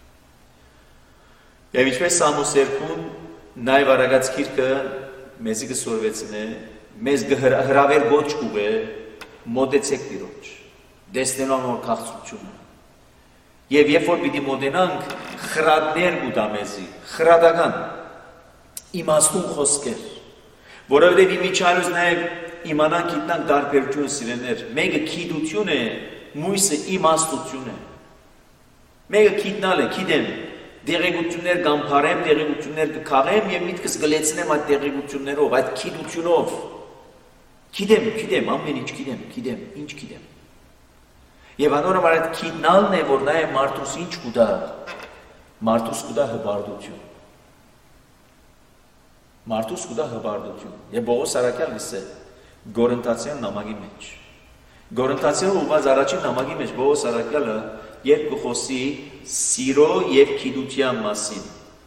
Speaker 1: Եվ ինչպես Սամոս երկուն նաև արագած գիրքը մեզի կսորվեցնե, մեզ հրավեր ոչ կուղե, մոդեցեք դիրոջ, դեսնելու անոր քաղցրությունը։ Եվ երբ որ պիտի մոդենանք, խրադներ կուտա մեզի, խրադական, իմաստուն խոսքեր, որովհետև իմիջայլուց նաև իմանանք գիտնանք տարբերությունը սիրեներ, մեկը գիտություն է, մույսը իմաստություն է։ Մեկը գիտնալ է, գիտեմ, դեղեցություններ կամփարեմ, դեղեցություններ կքաղեմ եւ միտքս գլեցնեմ այդ դեղեցություններով, այդ գիտությունով։ Գիտեմ, գիտեմ, ամեն ինչ գիտեմ, գիտեմ, ինչ գիտեմ։ Եվ անորոմար այդ գիտնալն է, որ նաև մարդուս ինչ կուտա, մարդուս կուտա հբարդություն։ Մարդուս կուտա հբարդություն։ Եվ Պողոս Արաքյալն է Գորընթացյան նամակի մեջ։ Գորընթացյան ուղղված առաջին նամակի մեջ Պողոս Արաքյալը երբ կխոսի սիրո եւ գիտության մասին։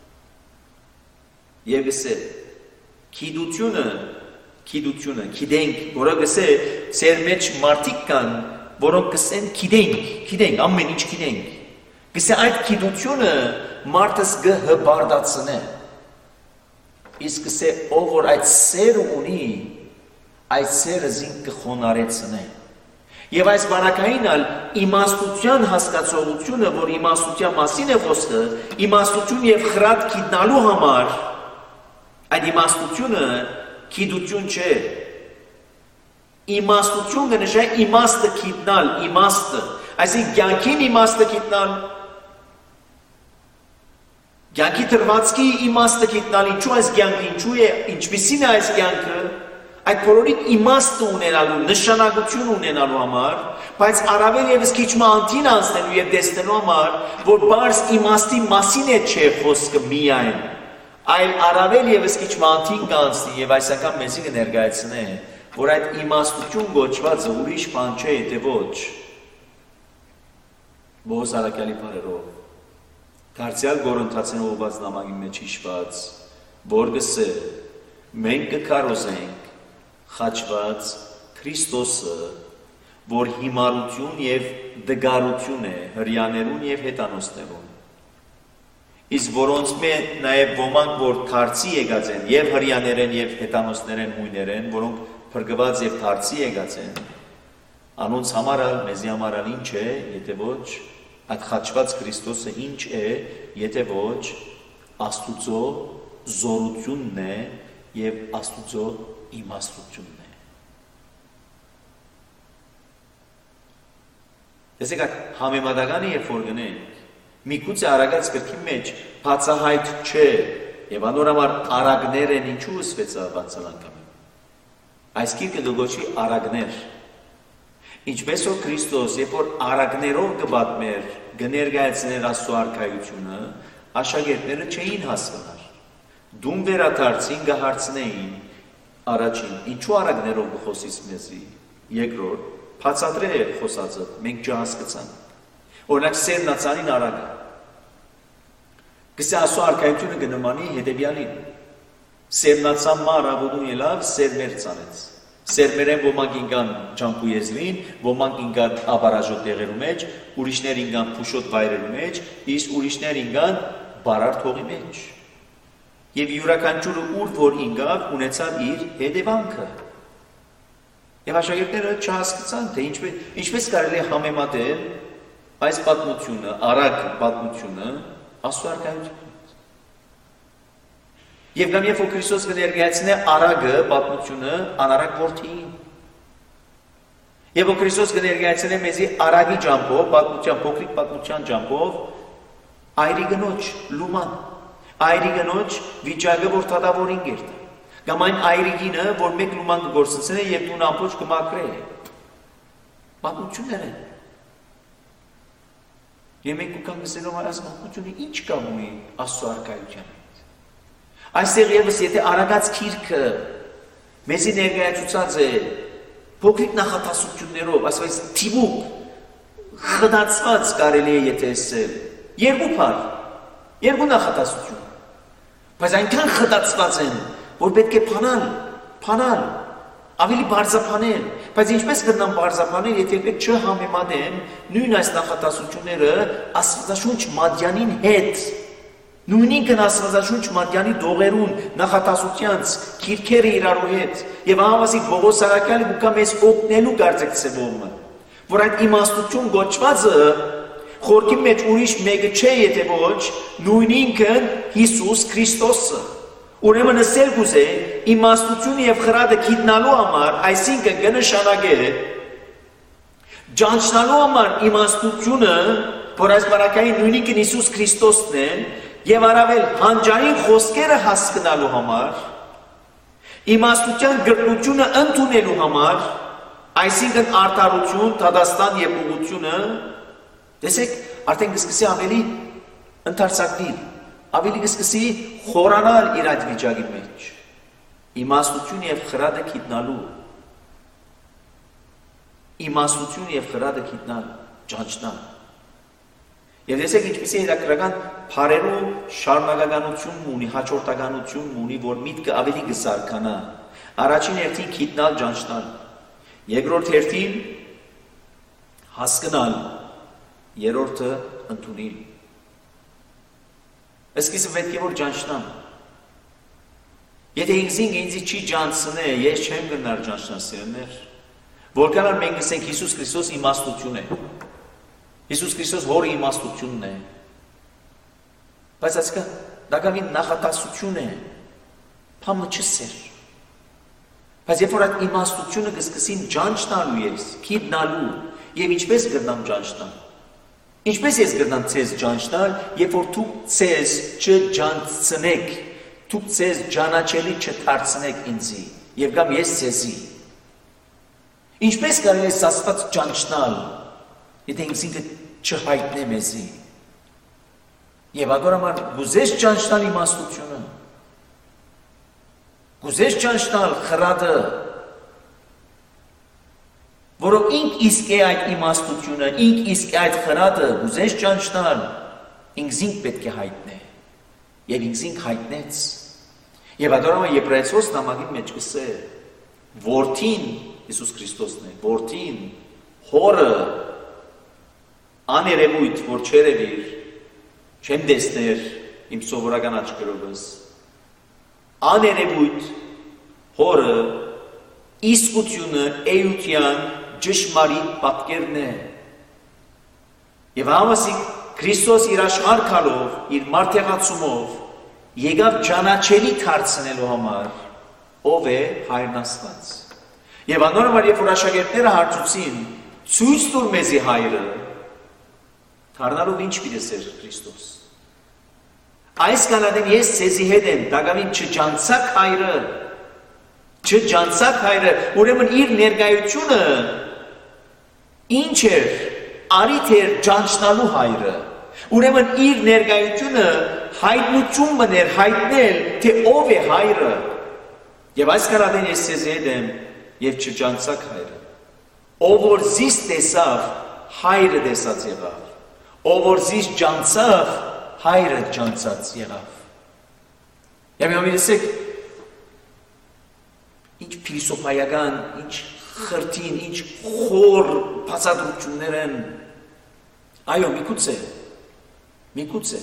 Speaker 1: Եվ գսե գիտությունը, գիտությունը, գիտենք, որը գսե ծեր մեջ մարդիկ կան, որոնք գսեն գիտենք, գիտենք, ամեն ինչ գիտենք։ Գսե այդ գիտությունը մարդս կհբարդացնե։ Իսկ գսե ով որ այդ սերը ունի, այդ սերը զինք կխոնարեցնե։ Եվ այս բանակային ալ իմաստության հասկացողությունը, որ իմաստության մասին է խոսքը, իմաստություն եւ խրատ գիտնալու համար, այդ իմաստությունը գիտություն չէ։ Իմաստություն կնշե իմաստը գիտնալ, իմաստը, այսինքն կյանքին իմաստը գիտնալ, կյանքի դրվածքի իմաստը գիտնալ, ինչու այս կյանքը, ինչու է, ինչպիսին է այս կյանքը, այդ բոլորին իմաստը ունենալու, նշանակություն ունենալու համար, բայց առավել ևս քիչ մանտին անցնելու եւ տեսնելու համար, որ բարձ իմաստի մասին է չէ խոսքը միայն, այլ առավել ևս քիչ մանտին կանցնի եւ այս անգամ մեզի կներկայացնե, որ այդ իմաստություն գոչվածը ուրիշ բան չէ, թե ոչ, Բողոս Արաքյալի բարերով, դարձյալ Կորինթացին ուղղված նամակի մեջ հիշված, որ գսե, մենք կքարոզենք խաչված Քրիստոսը, որ հիմարություն և դգարություն է հրյաներուն և հետանոսներուն։ Իսկ որոնց մեջ նաև ոմանք, որ թարցի եկած են, և հրյաներ են, և հետանոսներ են, մույներ են, որոնք փրկված և թարցի եկած են, անոնց համար ալ, մեզի համար ալ ինչ է, եթե ոչ, այդ խաչված Քրիստոսը ինչ է, եթե ոչ, Աստուծո զորությունն է և Աստուծո իմաստությունն է։ Տեսեք այդ համեմատականը երբ որ գնենք, միգուցե Արագած գրքի մեջ բացահայտ չէ և անորամար արագներ են ինչու ուսվեցավացան անգամ։ Այս գիրքը գոչի արագներ։ Ինչպես որ Քրիստոս, երբ որ արագներով կպատմեր, կներկայացներ Աստծո արքայությունը, աշակերտները չէին հասկանար։ Դուն վերադարձին կհարցնեին առաջին, ինչու արագներով կխոսիս մեզի, երկրորդ, բացատրե խոսածը, մենք չհասկացանք։ Օրինակ Սերնացանին արագը։ Գսե Աստծո արքայությունը կնմանի հետևյալին։ Սերնացան մարավոդուն ելավ, սերմեր ցանեց։ Սերմերեն ոմանք ինգան ջանկու եզրին, ոմանք ինգան աբարաժոտ տեղերու մեջ, ուրիշներ ինգան փուշոտ վայրերու մեջ, իսկ ուրիշներ ինգան բարար թողի մեջ։ Եվ յուրաքանչյուրը ուր որ ինգավ ունեցավ իր հետևանքը։ Եվ աշակերտները չհասկացան, թե ինչպես, ինչպես կարելի է համեմատել այս պատմությունը, արագ պատմությունը Աստծո արքայությունից։ Եվ կամ երբ որ Քրիստոս կներկայացնե արագը պատմությունը անարագ որդիին։ Եվ որ Քրիստոս կներկայացնե մեզի արագի ջամփով, պատմության, փոքրիկ պատմության ջամփով, այրի գնոջ լուման, այրի գնոջ վիճակը, որ թադավորին գերտա։ Կամ այն այրիգինը, որ մեկ լուման կգործնցնե և դուն ամպոչ կմակրե է։ Պատմություններ են։ Եվ մենք ուկան գսելով այս պատմությունը ինչ կամ ունի Աստծո արքայության հետ։ Այստեղ ևս եթե արագած գիրքը մեզի ներկայացուցած է փոքրիկ նախատասություններով, ասված թիվուկ, խդացված կարելի է եթե ասել, երկու փար, երկու նախատասություն, բայց այնքան խդացված են, որ պետք է փանալ, փանալ, ավելի բարձրափանել, բայց ինչպես կգնան բարձրափանել, եթե պետք չհամեմատեն նույն այս նախատասությունները Աստվածաշունչ Մատյանին հետ, նույնինքն Աստվածաշունչ Մատյանի դողերուն նախատասությանց քիրքերը իրարու հետ, եւ ահավասիկ Բողոս Արաքյալը գուկա մեզ օգնելու կարծեք ծևոմը, որ այդ իմաստություն գոչվածը խորքի մեջ ուրիշ մեկը չէ, եթե ոչ նույնինքն Հիսուս Քրիստոսը։ Ուրեմն ասել գուզե իմաստությունը եւ խրատը գիտնալու համար, այսինքն կնշանակե ճանչնալու համար իմաստությունը, որ այս բարակային նույնիկն Հիսուս Քրիստոսն է, եւ առավել հանջային խոսքերը հասկանալու համար, իմաստության գրկությունը ընդունելու համար, այսինքն արդարություն, դատաստան եւ ուղղությունը, տեսեք, արդեն կսկսի ավելի ընդարձակվել, ավելի կսկսի խորանալ իր այդ վիճակի մեջ, իմաստություն եւ խրատը գիտնալու, իմաստություն եւ խրատը գիտնալ, ճանչնալ։ Եվ տեսեք ինչպիսի հետաքրքրական փարերու շարունակականություն ունի, հաջորդականություն ունի, որ միտքը ավելի կզարգանա։ Առաջին հերթին գիտնալ, ճանչնալ, երկրորդ հերթին հասկանալ, երրորդը ընդունել։ Այսքիսը պետք է որ ճանչնամ։ Եթե ինքզինք ինձի չի ճանչնե, ես չեմ գնար ճանչնալ սիրելիներ, որքան մենք ասենք Հիսուս Քրիստոս իմաստություն է։ Հիսուս Քրիստոս հորը իմաստությունն է։ Բայց այսքան դակավին նախատասություն է, փամը չսեր։ Բայց երբ որ այդ իմաստությունը կսկսին ճանչնալու ես, գիտնալու, եւ ինչպես կգնամ ճանչնալ։ Ինչպես ես կգնամ ցեզ ճանչնալ, երբ որ դուք ցեզ չճանչնեք, դուք ցեզ ճանաչելի չդարձնեք ինձի, եւ կամ ես ցեզի։ Ինչպես կարելի է Աստված ճանչնալ, եթե ինքսինքը չհայտնե մեզի։ Եվ ագորամար գուզես ճանչնալ իմաստությունը, գուզես ճանչնալ խրատը, որով ինք իսկ է այդ իմաստությունը, ինք իսկ է այդ խրատը, ուզես ճանչնալ, ինքս ինք պետք է հայտնե, և ինքս ինք հայտնեց, և ադորամը եբրայեցոս նամակի մեջ կսե, որդին, Իսուս Քրիստոսն է, որդին, հորը, աներևույթ, որ չերևիր, չեմ դեսներ իմ սովորական աչքերովս, աներևույթ, հորը, իսկությունը, էյության, ճշմարիտ պատկերն է, և համասիկ Քրիստոս իր աշխարհ գալով, իր մարդեղացումով, եկավ ճանաչելի դարձնելու համար, ով է Հայրն Աստված։ Եվ անորոշ երբ որ աշակերտները հարցուցին, ցույց տուր մեզի Հայրը, դառնալով ինչ պիտեսեր Քրիստոս։ Այս կանադեն ես ցեզի հետ եմ, դակամին չջանցակ Հայրը, չջանցակ Հայրը, ուրեմն իր ներկայությունը ինչ էր, արիթ էր ճանչնալու Հայրը, ուրեմն իր ներկայությունը հայտնություն մներ հայտնել, թե ով է Հայրը, և այս կանադեն ես ցեզի հետ եմ, և չջանցակ Հայրը, ով որ զիս տեսավ, Հայրը տեսած եղավ, ով որ զիս ջանցավ, Հայրը ջանցած եղավ։ Եվ ամիրսեք, ինչ փիլիսոփայական, ինչ խրտին, ինչ խոր բացատրություններ են, այո, միգուցե, միգուցե,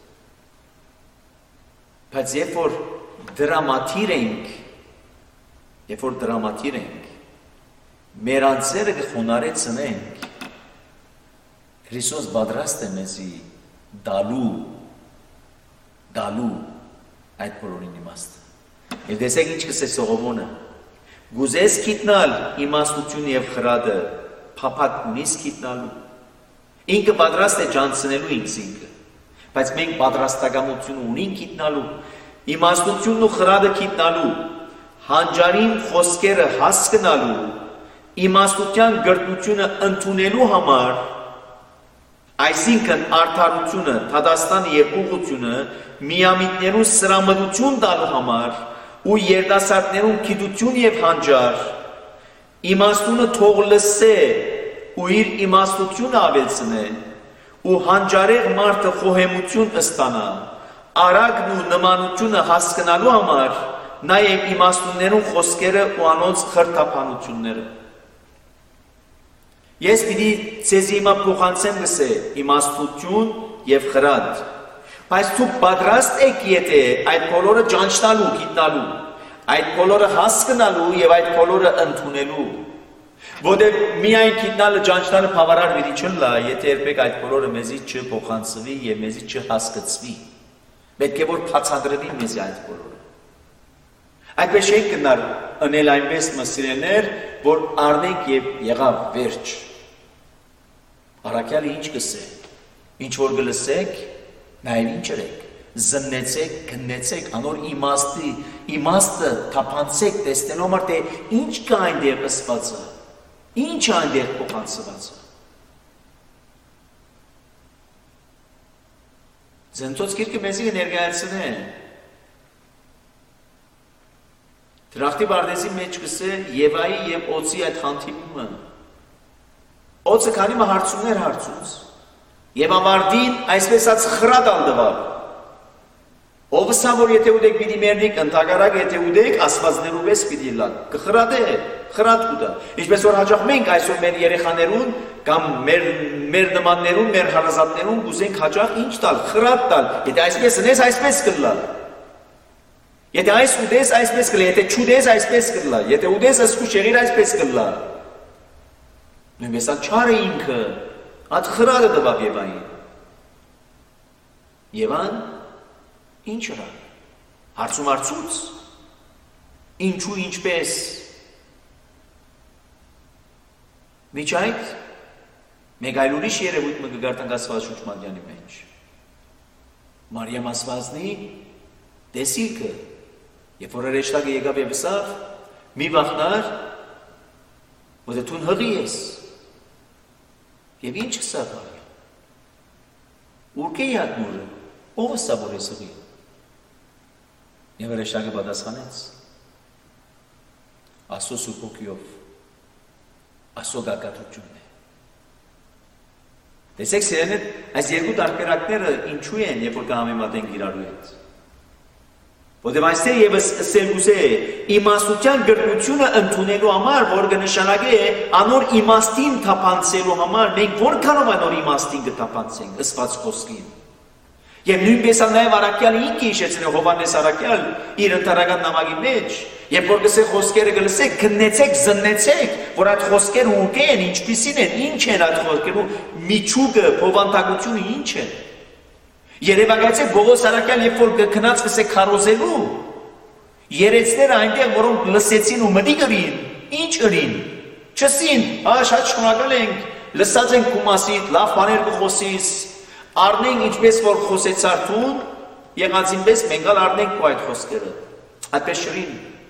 Speaker 1: բայց երբ որ դրամատիր ենք, երբ որ դրամատիր ենք, մեր անձերը կխոնարեցնենք, Քրիստոս պատրաստ է մեզի դալու, դալու այդ բոլորին իմաստը։ Եվ տեսեք ինչ կսե Սողոմոնը, գուզես գիտնալ իմաստություն և խրատը, փափակ ունիս գիտնալու։ Ինքը պատրաստ է ջանցնելու ինքս ինքը, բայց մենք պատրաստակամություն ունենք գիտնալու, իմաստությունն ու խրատը գիտնալու, հանճարին խոսքերը հասկանալու, իմաստության գրտնությունը ընդունելու համար, այսինքն արդարությունը, թադաստանը և ուղղությունը միամիտներուն սրամտություն տալու համար ու երիտասարդներուն գիտություն և հանճար, իմաստությունը թող լսե ու իր իմաստությունը ավելցնե ու հանճարեղ մարդը խոհեմություն ստանա, արագն ու նմանությունը հասկանալու համար նաև իմաստուններուն խոսքերը ու անոնց խրտափանությունները։ Ես պիտի ցեզի հիմա փոխանցեմ գսե իմաստություն և խրատ, բայց դուք պատրաստ եք եթե այդ բոլորը ճանչնալու, գիտնալու, այդ բոլորը հասկանալու և այդ բոլորը ընդունելու, որտեղ միայն գիտնալը ճանչնալը բավարար պիտի չլա, եթե երբեք այդ բոլորը մեզի չփոխանցվի և մեզի չհասկացվի, պետք է որ բացատրվի մեզի այդ բոլորը։ Այդպես չենք գնար ընել այնպես մսիրեներ, որ առնենք և եղավ վերջ։ Առաքյալը ինչ կսե, ինչ որ գլսեք, նաև ինչ ըրեք, զննեցեք, գննեցեք, անոր իմաստի, իմաստը թափանցեք, տեսնելով համար, թե ինչ կա այնտեղ ըսվածը, ինչ այնտեղ փոխանցվածը։ Զենցոց գիրքը մեզի ներկայացնե, Դրախտի բարդեսի մեջ կսե Եվայի և Օծի այդ խանդիպումը։ Օծը քանի մը հարցումներ հարցուց, և ամարդին այսպես ած խրատ ալդվավ։ Ովը սա, որ եթե ուդեք պիտի մերնիկ, ընթագարակ եթե ուդեք, ասվածներու վես պիտի լակ, կխրատ է, խրատ կուտա։ Ինչպես որ հաճախ մենք այսօր մեր երեխաներուն, կամ մեր, մեր նմաններուն, մեր հարազատներուն գուզենք հաճախ ինչ տալ, խրատ տալ, եթե այսպես ընես, այսպես կլա։ Եթե այս ուդես, այսպես կլա, եթե չուդես, այսպես կլա, եթե ուդես, ասկու շեղիր, այսպես կլա։ Նույնպես ատ չարը ինքը, ատ խրատը դվավ Եվային։ Եվան, ինչ հրա, հարցում հարցուց, ինչու ինչպես։ Միչ այդ, մեկ այլ ուրիշ երևույթ մը գգարտանք ասված շուչմադյանի մեջ։ Մարիամ ասվածնի տեսիլքը, երբ որ հրեշտակը եկավ և ըսավ, մի վախնար, որ դե թուն հղի ես, և ինչ կսավ Մարիամ, ուր կե յատմուրը, ով ըսավ որ ես հղի, և հրեշտակը պատասխանեց, Աստծո Սուրբ Հոգիով, Աստծո գաղափարությունն է։ Տեսեք, սիրելիներ, այս երկու տարբերակները ինչու են, երբ որ կհամեմատենք իրարու հետ։ Որտեղ այստեղ եւս ասել գուզե իմաստության գրկությունը ընդունելու համար, որ կնշանակի է անոր իմաստին թափանցելու համար, մենք որքանով անոր իմաստին կթափանցենք ըսված խոսքին։ Եվ նույնպես նաև Արաքյալը ինքը հիշեցրել Հովհաննես Արաքյալ իր ընտարական նամակի մեջ, երբ որ գսե խոսքերը գլսեք, քննեցեք, զննեցեք, որ այդ խոսքերը ուղղ են, ինչպիսին են, ինչ են այդ խոսքերը, միջուկը, փոխանցությունը ինչ է։ Երևակայեցեք Բողոս Արաքյալ, երբ որ գնաց գսե քարոզելու, երեցները այնտեղ, որոնք լսեցին ու մտի գրին, ինչ գրին, չսին, հա շատ շնորհակալ ենք, լսած ենք քո մասին, լավ բաներ կխոսիս, առնենք ինչպես որ խոսեց արդուն, եղածին պես մենք ալ առնենք քո այդ խոսքերը։ Այդպես շրին։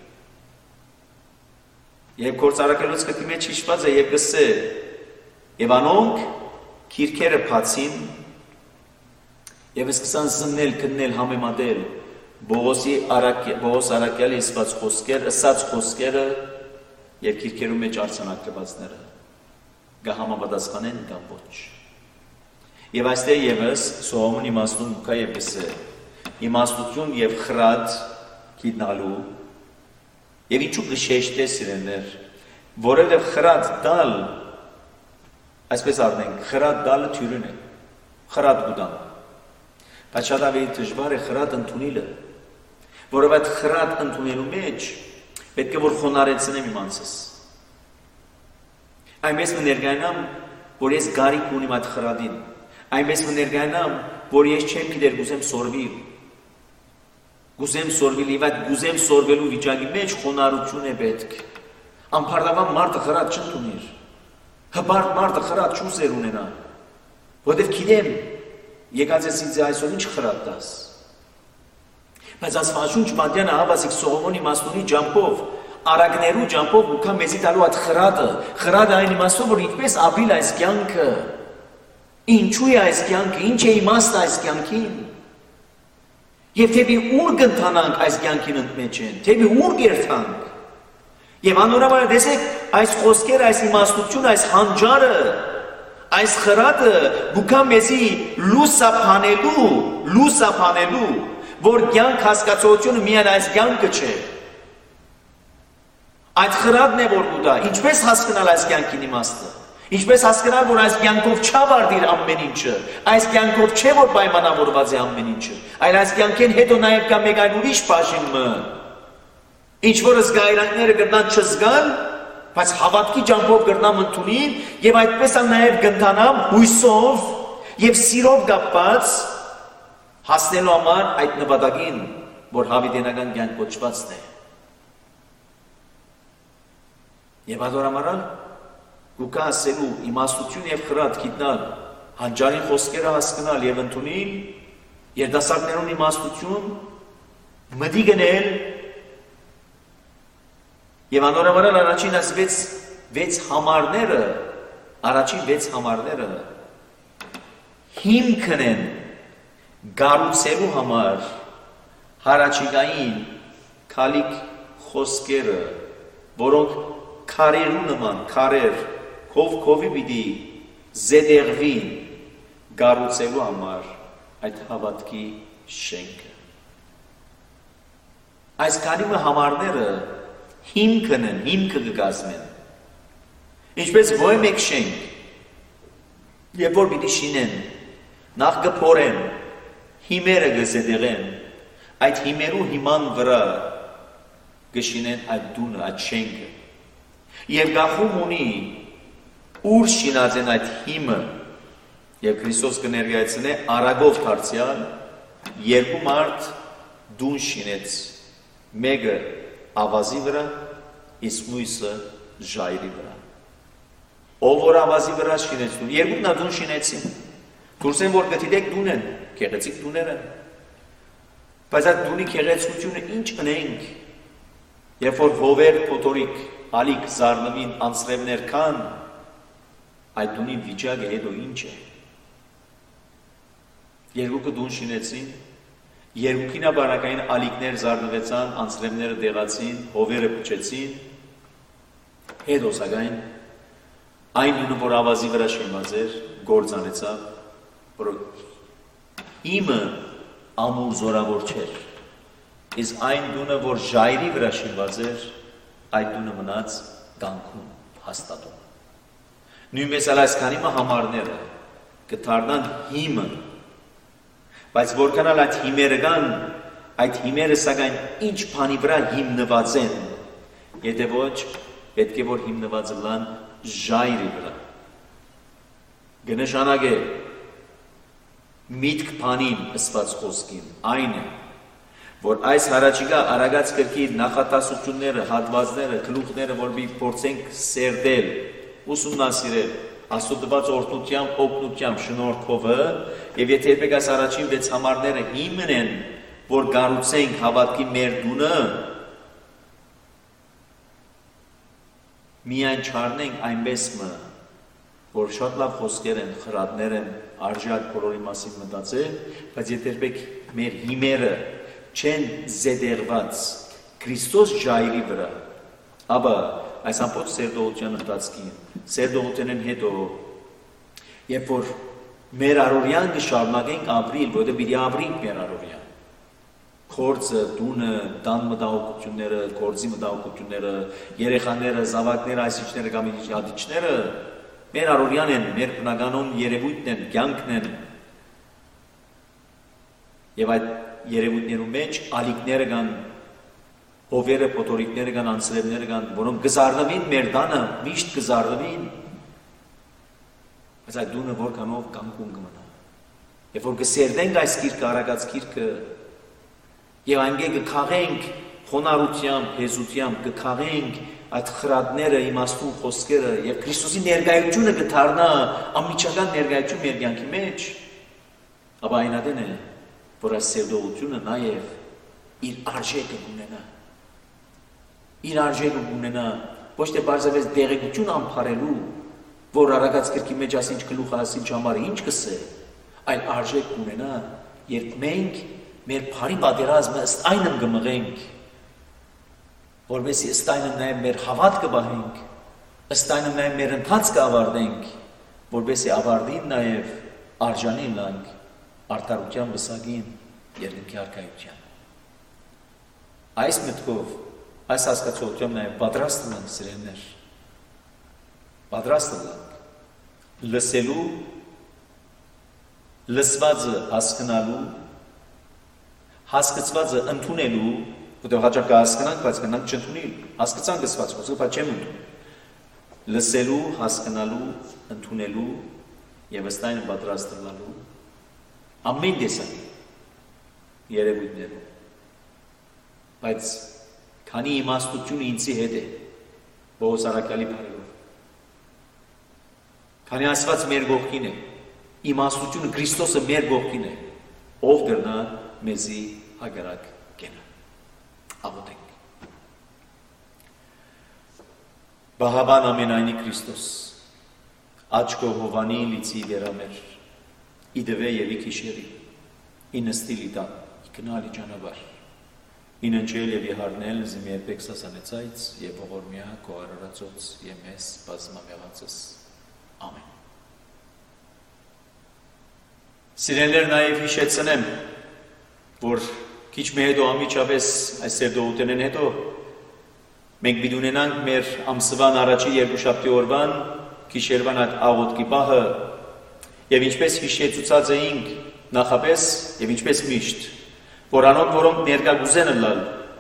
Speaker 1: Եվ գործարակելուց կտի մեջ հիշված է եւ գսե եւ անոնք քիրքերը բացին եւ սկսան զննել, քննել, համեմատել Բողոսի Արաքյալ, Բողոս Արաքյալի ասված խոսքեր, ասած խոսքերը եւ քիրքերու մեջ արձանագրվածները կհամապատասխանեն կամ ոչ։ Եվ այստեղ եւս Սողոմոն իմաստուն կա եւ գսե իմաստություն եւ խրատ գիտնալու եւ ինչու կշեշտե սիրելներ, որովհետեւ խրատ դալ, այսպես առնենք, խրատ դալը թյուրին է, խրատ գուտան, բայց շատ ավելի դժվար է խրատ ընդունելը, որովհետեւ խրատ ընդունելու մեջ պետք է որ խոնարհեցնեմ իմ անձս, այնպես կներկայանամ, որ ես գարիք ունիմ այդ խրատին, այնպես կներկայանամ, որ ես չեմ գիտեր գուզեմ սորվի, գուզեմ սորվի եւ այդ գուզեմ սորվելու վիճակի մեջ խոնարհություն է պետք։ Անփարդավան մարդը խրատ չընդունիր։ Հբարտ մարդը խրատ չուզեր ունենա։ Որտեւ գիտեմ, եկած ես ինձ այսօր ինչ խրատ տաս։ Բայց Աստվածաշունչ Մատյանը հավասիկ Սողոմոնի իմաստունի ջամփով, արագներու ջամփով ու կա մեզի տալու այդ խրատը, խրատը այն իմաստով, որ ինչպես ապրիլ այս կյանքը, ինչու է այս կյանքը, ինչ է իմաստը այս կյանքին։ Եվ թեպի ուր կընթանանք այս կյանքին ընդմեջ են, թեպի ուր կերթանք։ Եվ անորաբար տեսեք, այս խոսքերը, այս իմաստությունը, այս հանջարը, այս խրատը գուքա մեզի լուսափանելու, լուսափանելու, որ կյանք հասկացողությունը միայն այս կյանքը չէ։ Այդ խրատն է որ գուտա, ինչպես հասկանալ այս կյանքին իմաստը։ Ինչպես հասկանալ, որ այս կյանքով չավարտիր ամեն ինչը, այս կյանքով չէ որ պայմանավորված է ամեն ինչը, այլ այս կյանքեն հետո նաև կա մեկ այլ ուրիշ բաժինը, ինչ որ զգայրանքները կրնան չզգալ, բայց հավատքի ջամփով կրնամ ընդունին եւ այդպես ալ նաև կընթանամ հույսով եւ սիրով կապված հասնելու համար այդ նպատակին, որ հավիտենական կյանք կոչվածն է։ Եվ adoramaral Գուկա ասելու իմաստություն եւ խրատ գիտնալ, հանջարին խոսքերը հասկանալ եւ ընդունել, երդասարտներուն իմաստություն, մտի գնել եւ անորոշ առաջին այս վեց վեց համարները, առաջին վեց համարները հիմքն են գառուցելու համար հարաճիգային քալիք խոսքերը, որոնք քարերու նման, քարեր Քով քովի պիտի զեդեղվին գառուցելու համար այդ հավատքի շենքը։ Այս քանիմը համարները հիմքն են, հիմքը կկազմեն։ Ինչպես ոյ մեկ շենք, երբ որ պիտի շինեն, նախ կփորեն, հիմերը կզեդեղեն, այդ հիմերու հիման վրա կշինեն այդ դունը, այդ շենքը։ Եվ գախում ունի ուր շինած են այդ հիմը եւ Քրիստոս կներկայացնե արագով դարձյալ երկու մարդ դուն շինեց մեկը ավազի վրա իսկ մյուսը ժայռի վրա ով որ ավազի վրա շինեց դուն երկուքն դուն շինեցին դուրսեն որ գտիդեք դուն են գեղեցիկ դուներ են բայց այդ դունի գեղեցկությունը ինչ ունենք երբ որ հովեր փոթորիկ ալիք զարնվին անցրևներ կան այդ դունի վիճակը հետո ինչ է։ Երկուքը դուն շինեցին, երկուքինաբանակային ալիքներ զարնվեցան, անցրևները դեղացին, հովերը փչեցին, հետո սակայն Այն դունը, որ ավազի վրա շինված էր, գործ անեցավ, որ իմը ամուր զորավոր չէր, իսկ այն դունը, որ ժայռի վրա շինված էր, այդ դունը մնաց կանգուն հաստատում։ Նույնպես էլ այսքանի համարները կդառնան հիմը, բայց որքան էլ այդ հիմերը կան, այդ հիմերը սակայն ինչ բանի վրա հիմնված են, եթե ոչ, պետք է որ հիմնված լան ժայռի վրա։ Կնշանակե միտք բանին ըսված խոսքին, այն է, որ այս հարաճիգա արագած կրկի նախատասությունները, հատվածները, գլուխները, որ մի փորձենք սերդել, ուսումնասիրել, աստուծված օրհնությամբ, օգնությամբ, շնորհքովը, եւ եթե երբեք այս առաջին վեց համարները հիմն են, որ գառուցենք հավատքի մեր դունը, միայն չառնենք այնպես մը, որ շատ լավ խոսքեր են, խրատներ են, արժեք բոլորի մասին մտածել, բայց եթե երբեք մեր հիմերը չեն զեդերված Քրիստոս ժայռի վրա, ապա այս ամբողջ սերդողության ընթացքի, սերդողութենեն հետո, երբ որ մեր առօրյան կշարունակենք ապրիլ, որովհետև պիտի ապրենք մեր առօրյան, Գործը, տունը, տան մտահոգությունները, գործի մտահոգությունները, երեխաները, զավակները, այսինչները կամ ադիչները մեր առօրյան են, մեր բնականոն երևույթն են, կյանքն են։ Եվ այդ երևույթներու մեջ ալիքները կան, հովերը, փոթորիկները կան, անձրևները կան, որոնք կզարնվին մեր տանը, միշտ կզարնվին։ Բայց այդ դունը որքանով կանգուն կմնա։ Երբ որ կսերդենք այս գիրքը, արագած գիրքը, եւ այնգե կքաղենք խոնարհությամբ, հեզությամբ, կքաղենք այդ խրատները, իմաստուն խոսքերը եւ Քրիստոսի ներկայությունը կդառնա անմիջական ներկայություն մեր կյանքի մեջ, ապա այնադեն է, որ այս սերդողությունը նաեւ իր արժեքը ունենա։ Իր արժեքը ունենա, ոչ թե բարձրապես դեղեցություն ամփարելու, որ արագած գրքի մեջ ասինչ գլուխը ասինչ համարը ինչ կսե, այլ արժեք ունենա, երբ մենք մեր բարի պատերազմը ըստ այնմ կմղենք, որովհետեւ ըստ այնմ նաև մեր հավատքը բահենք, ըստ այնմ նաև մեր ընթացքը ավարտենք, որովհետեւ ավարտին նաև արժանի լանք արդարության վսակին երկնքի արքայության։ Այս մտքով, այս հասկացությամբ նաև պատրաստ ենք սիրելիներ, պատրաստ ենք լսելու, լսվածը հասկանալու, հասկացվածը ընդունելու, որտեղ հաճախ կհասկանանք, բայց կնանք չընդունել, հասկացանք լսված խոսքը, բայց չեմ ընդունել։ Լսելու, հասկանալու, ընդունելու եւ ըստ այն պատրաստ լինելու ամեն տեսակի երևույթներով։ Բայց քանի իմաստությունը ինձի հետ է, Պողոս առաքյալի բարերով, քանի Աստված մեր կողքին է, իմաստությունը Քրիստոսը մեր կողքին է, ով կրնա մեզի հագարակ կենը։ Աղոթենք։ Բահաբան ամենայնի Քրիստոս, աչքո հովանի լիցի վերամեր, իդվե և իքիշերի, ինստիլ իդան, իքնալ իջանաբար, ինընջել և իհարնել զիմ երբեք սասանեցայց և ողորմյա քո արարածոց և մեզ բազմամեղացս։ Ամեն։ Սիրելիներ, նաև հիշեցնեմ, որ քիչ մի հետո ամիջապես այս սերդողութենեն հետո մենք պիտի ունենանք մեր ամսվան առաջի երկուշաբթի օրվան գիշերվան այդ աղոթքի պահը եւ ինչպես հիշեցուցած էինք նախապես եւ ինչպես միշտ որ անոնք որոնք ներկա կուզեն լալ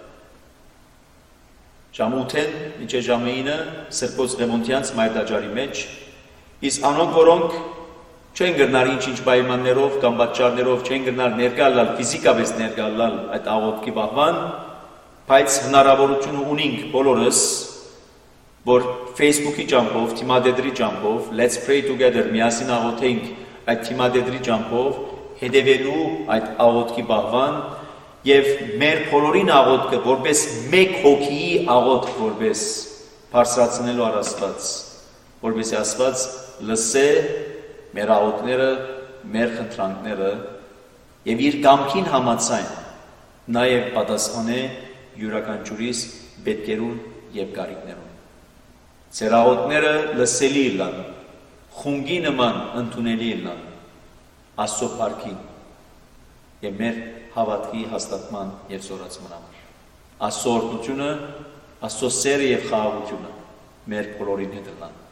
Speaker 1: ժամը ութեն մինչեւ ժամը ինը Սրբոց Ղևոնդյանց մայրտաճարի մեջ իսկ անոնք որոնք չեն գրնար ինչ-ինչ պայմաններով կամ պատճառներով չեն գրնար ներկա լալ, ֆիզիկապես ներկա լալ այդ աղոթքի պահման, բայց հնարավորություն ունենք բոլորս, որ Facebook-ի ճամփով, թիմադեդրի ճամփով, Let's Pray Together միասին աղոթենք այդ թիմադեդրի ճամփով, հետևելու այդ աղոթքի պահման եւ մեր բոլորին աղոթքը որպես մեկ հոգիի աղոթք որպես բարձրացնելու առ Աստված, որպես Աստված լսե մեր աղոթքները, մեր խնդրանքները եւ իր կամքին համաձայն նաեւ պատասխանե յուրաքանչյուրիս պետքերուն եւ կարիքներուն։ Ձեր աղոթքները լսելի լան, խունգի նման ընդունելի լան, Աստծո փառքին եւ մեր հավատքի հաստատման եւ զորացման համար։ Աստծո օրհնությունը, Աստծո սերը եւ խաղաղությունը մեր բոլորին հետ լան։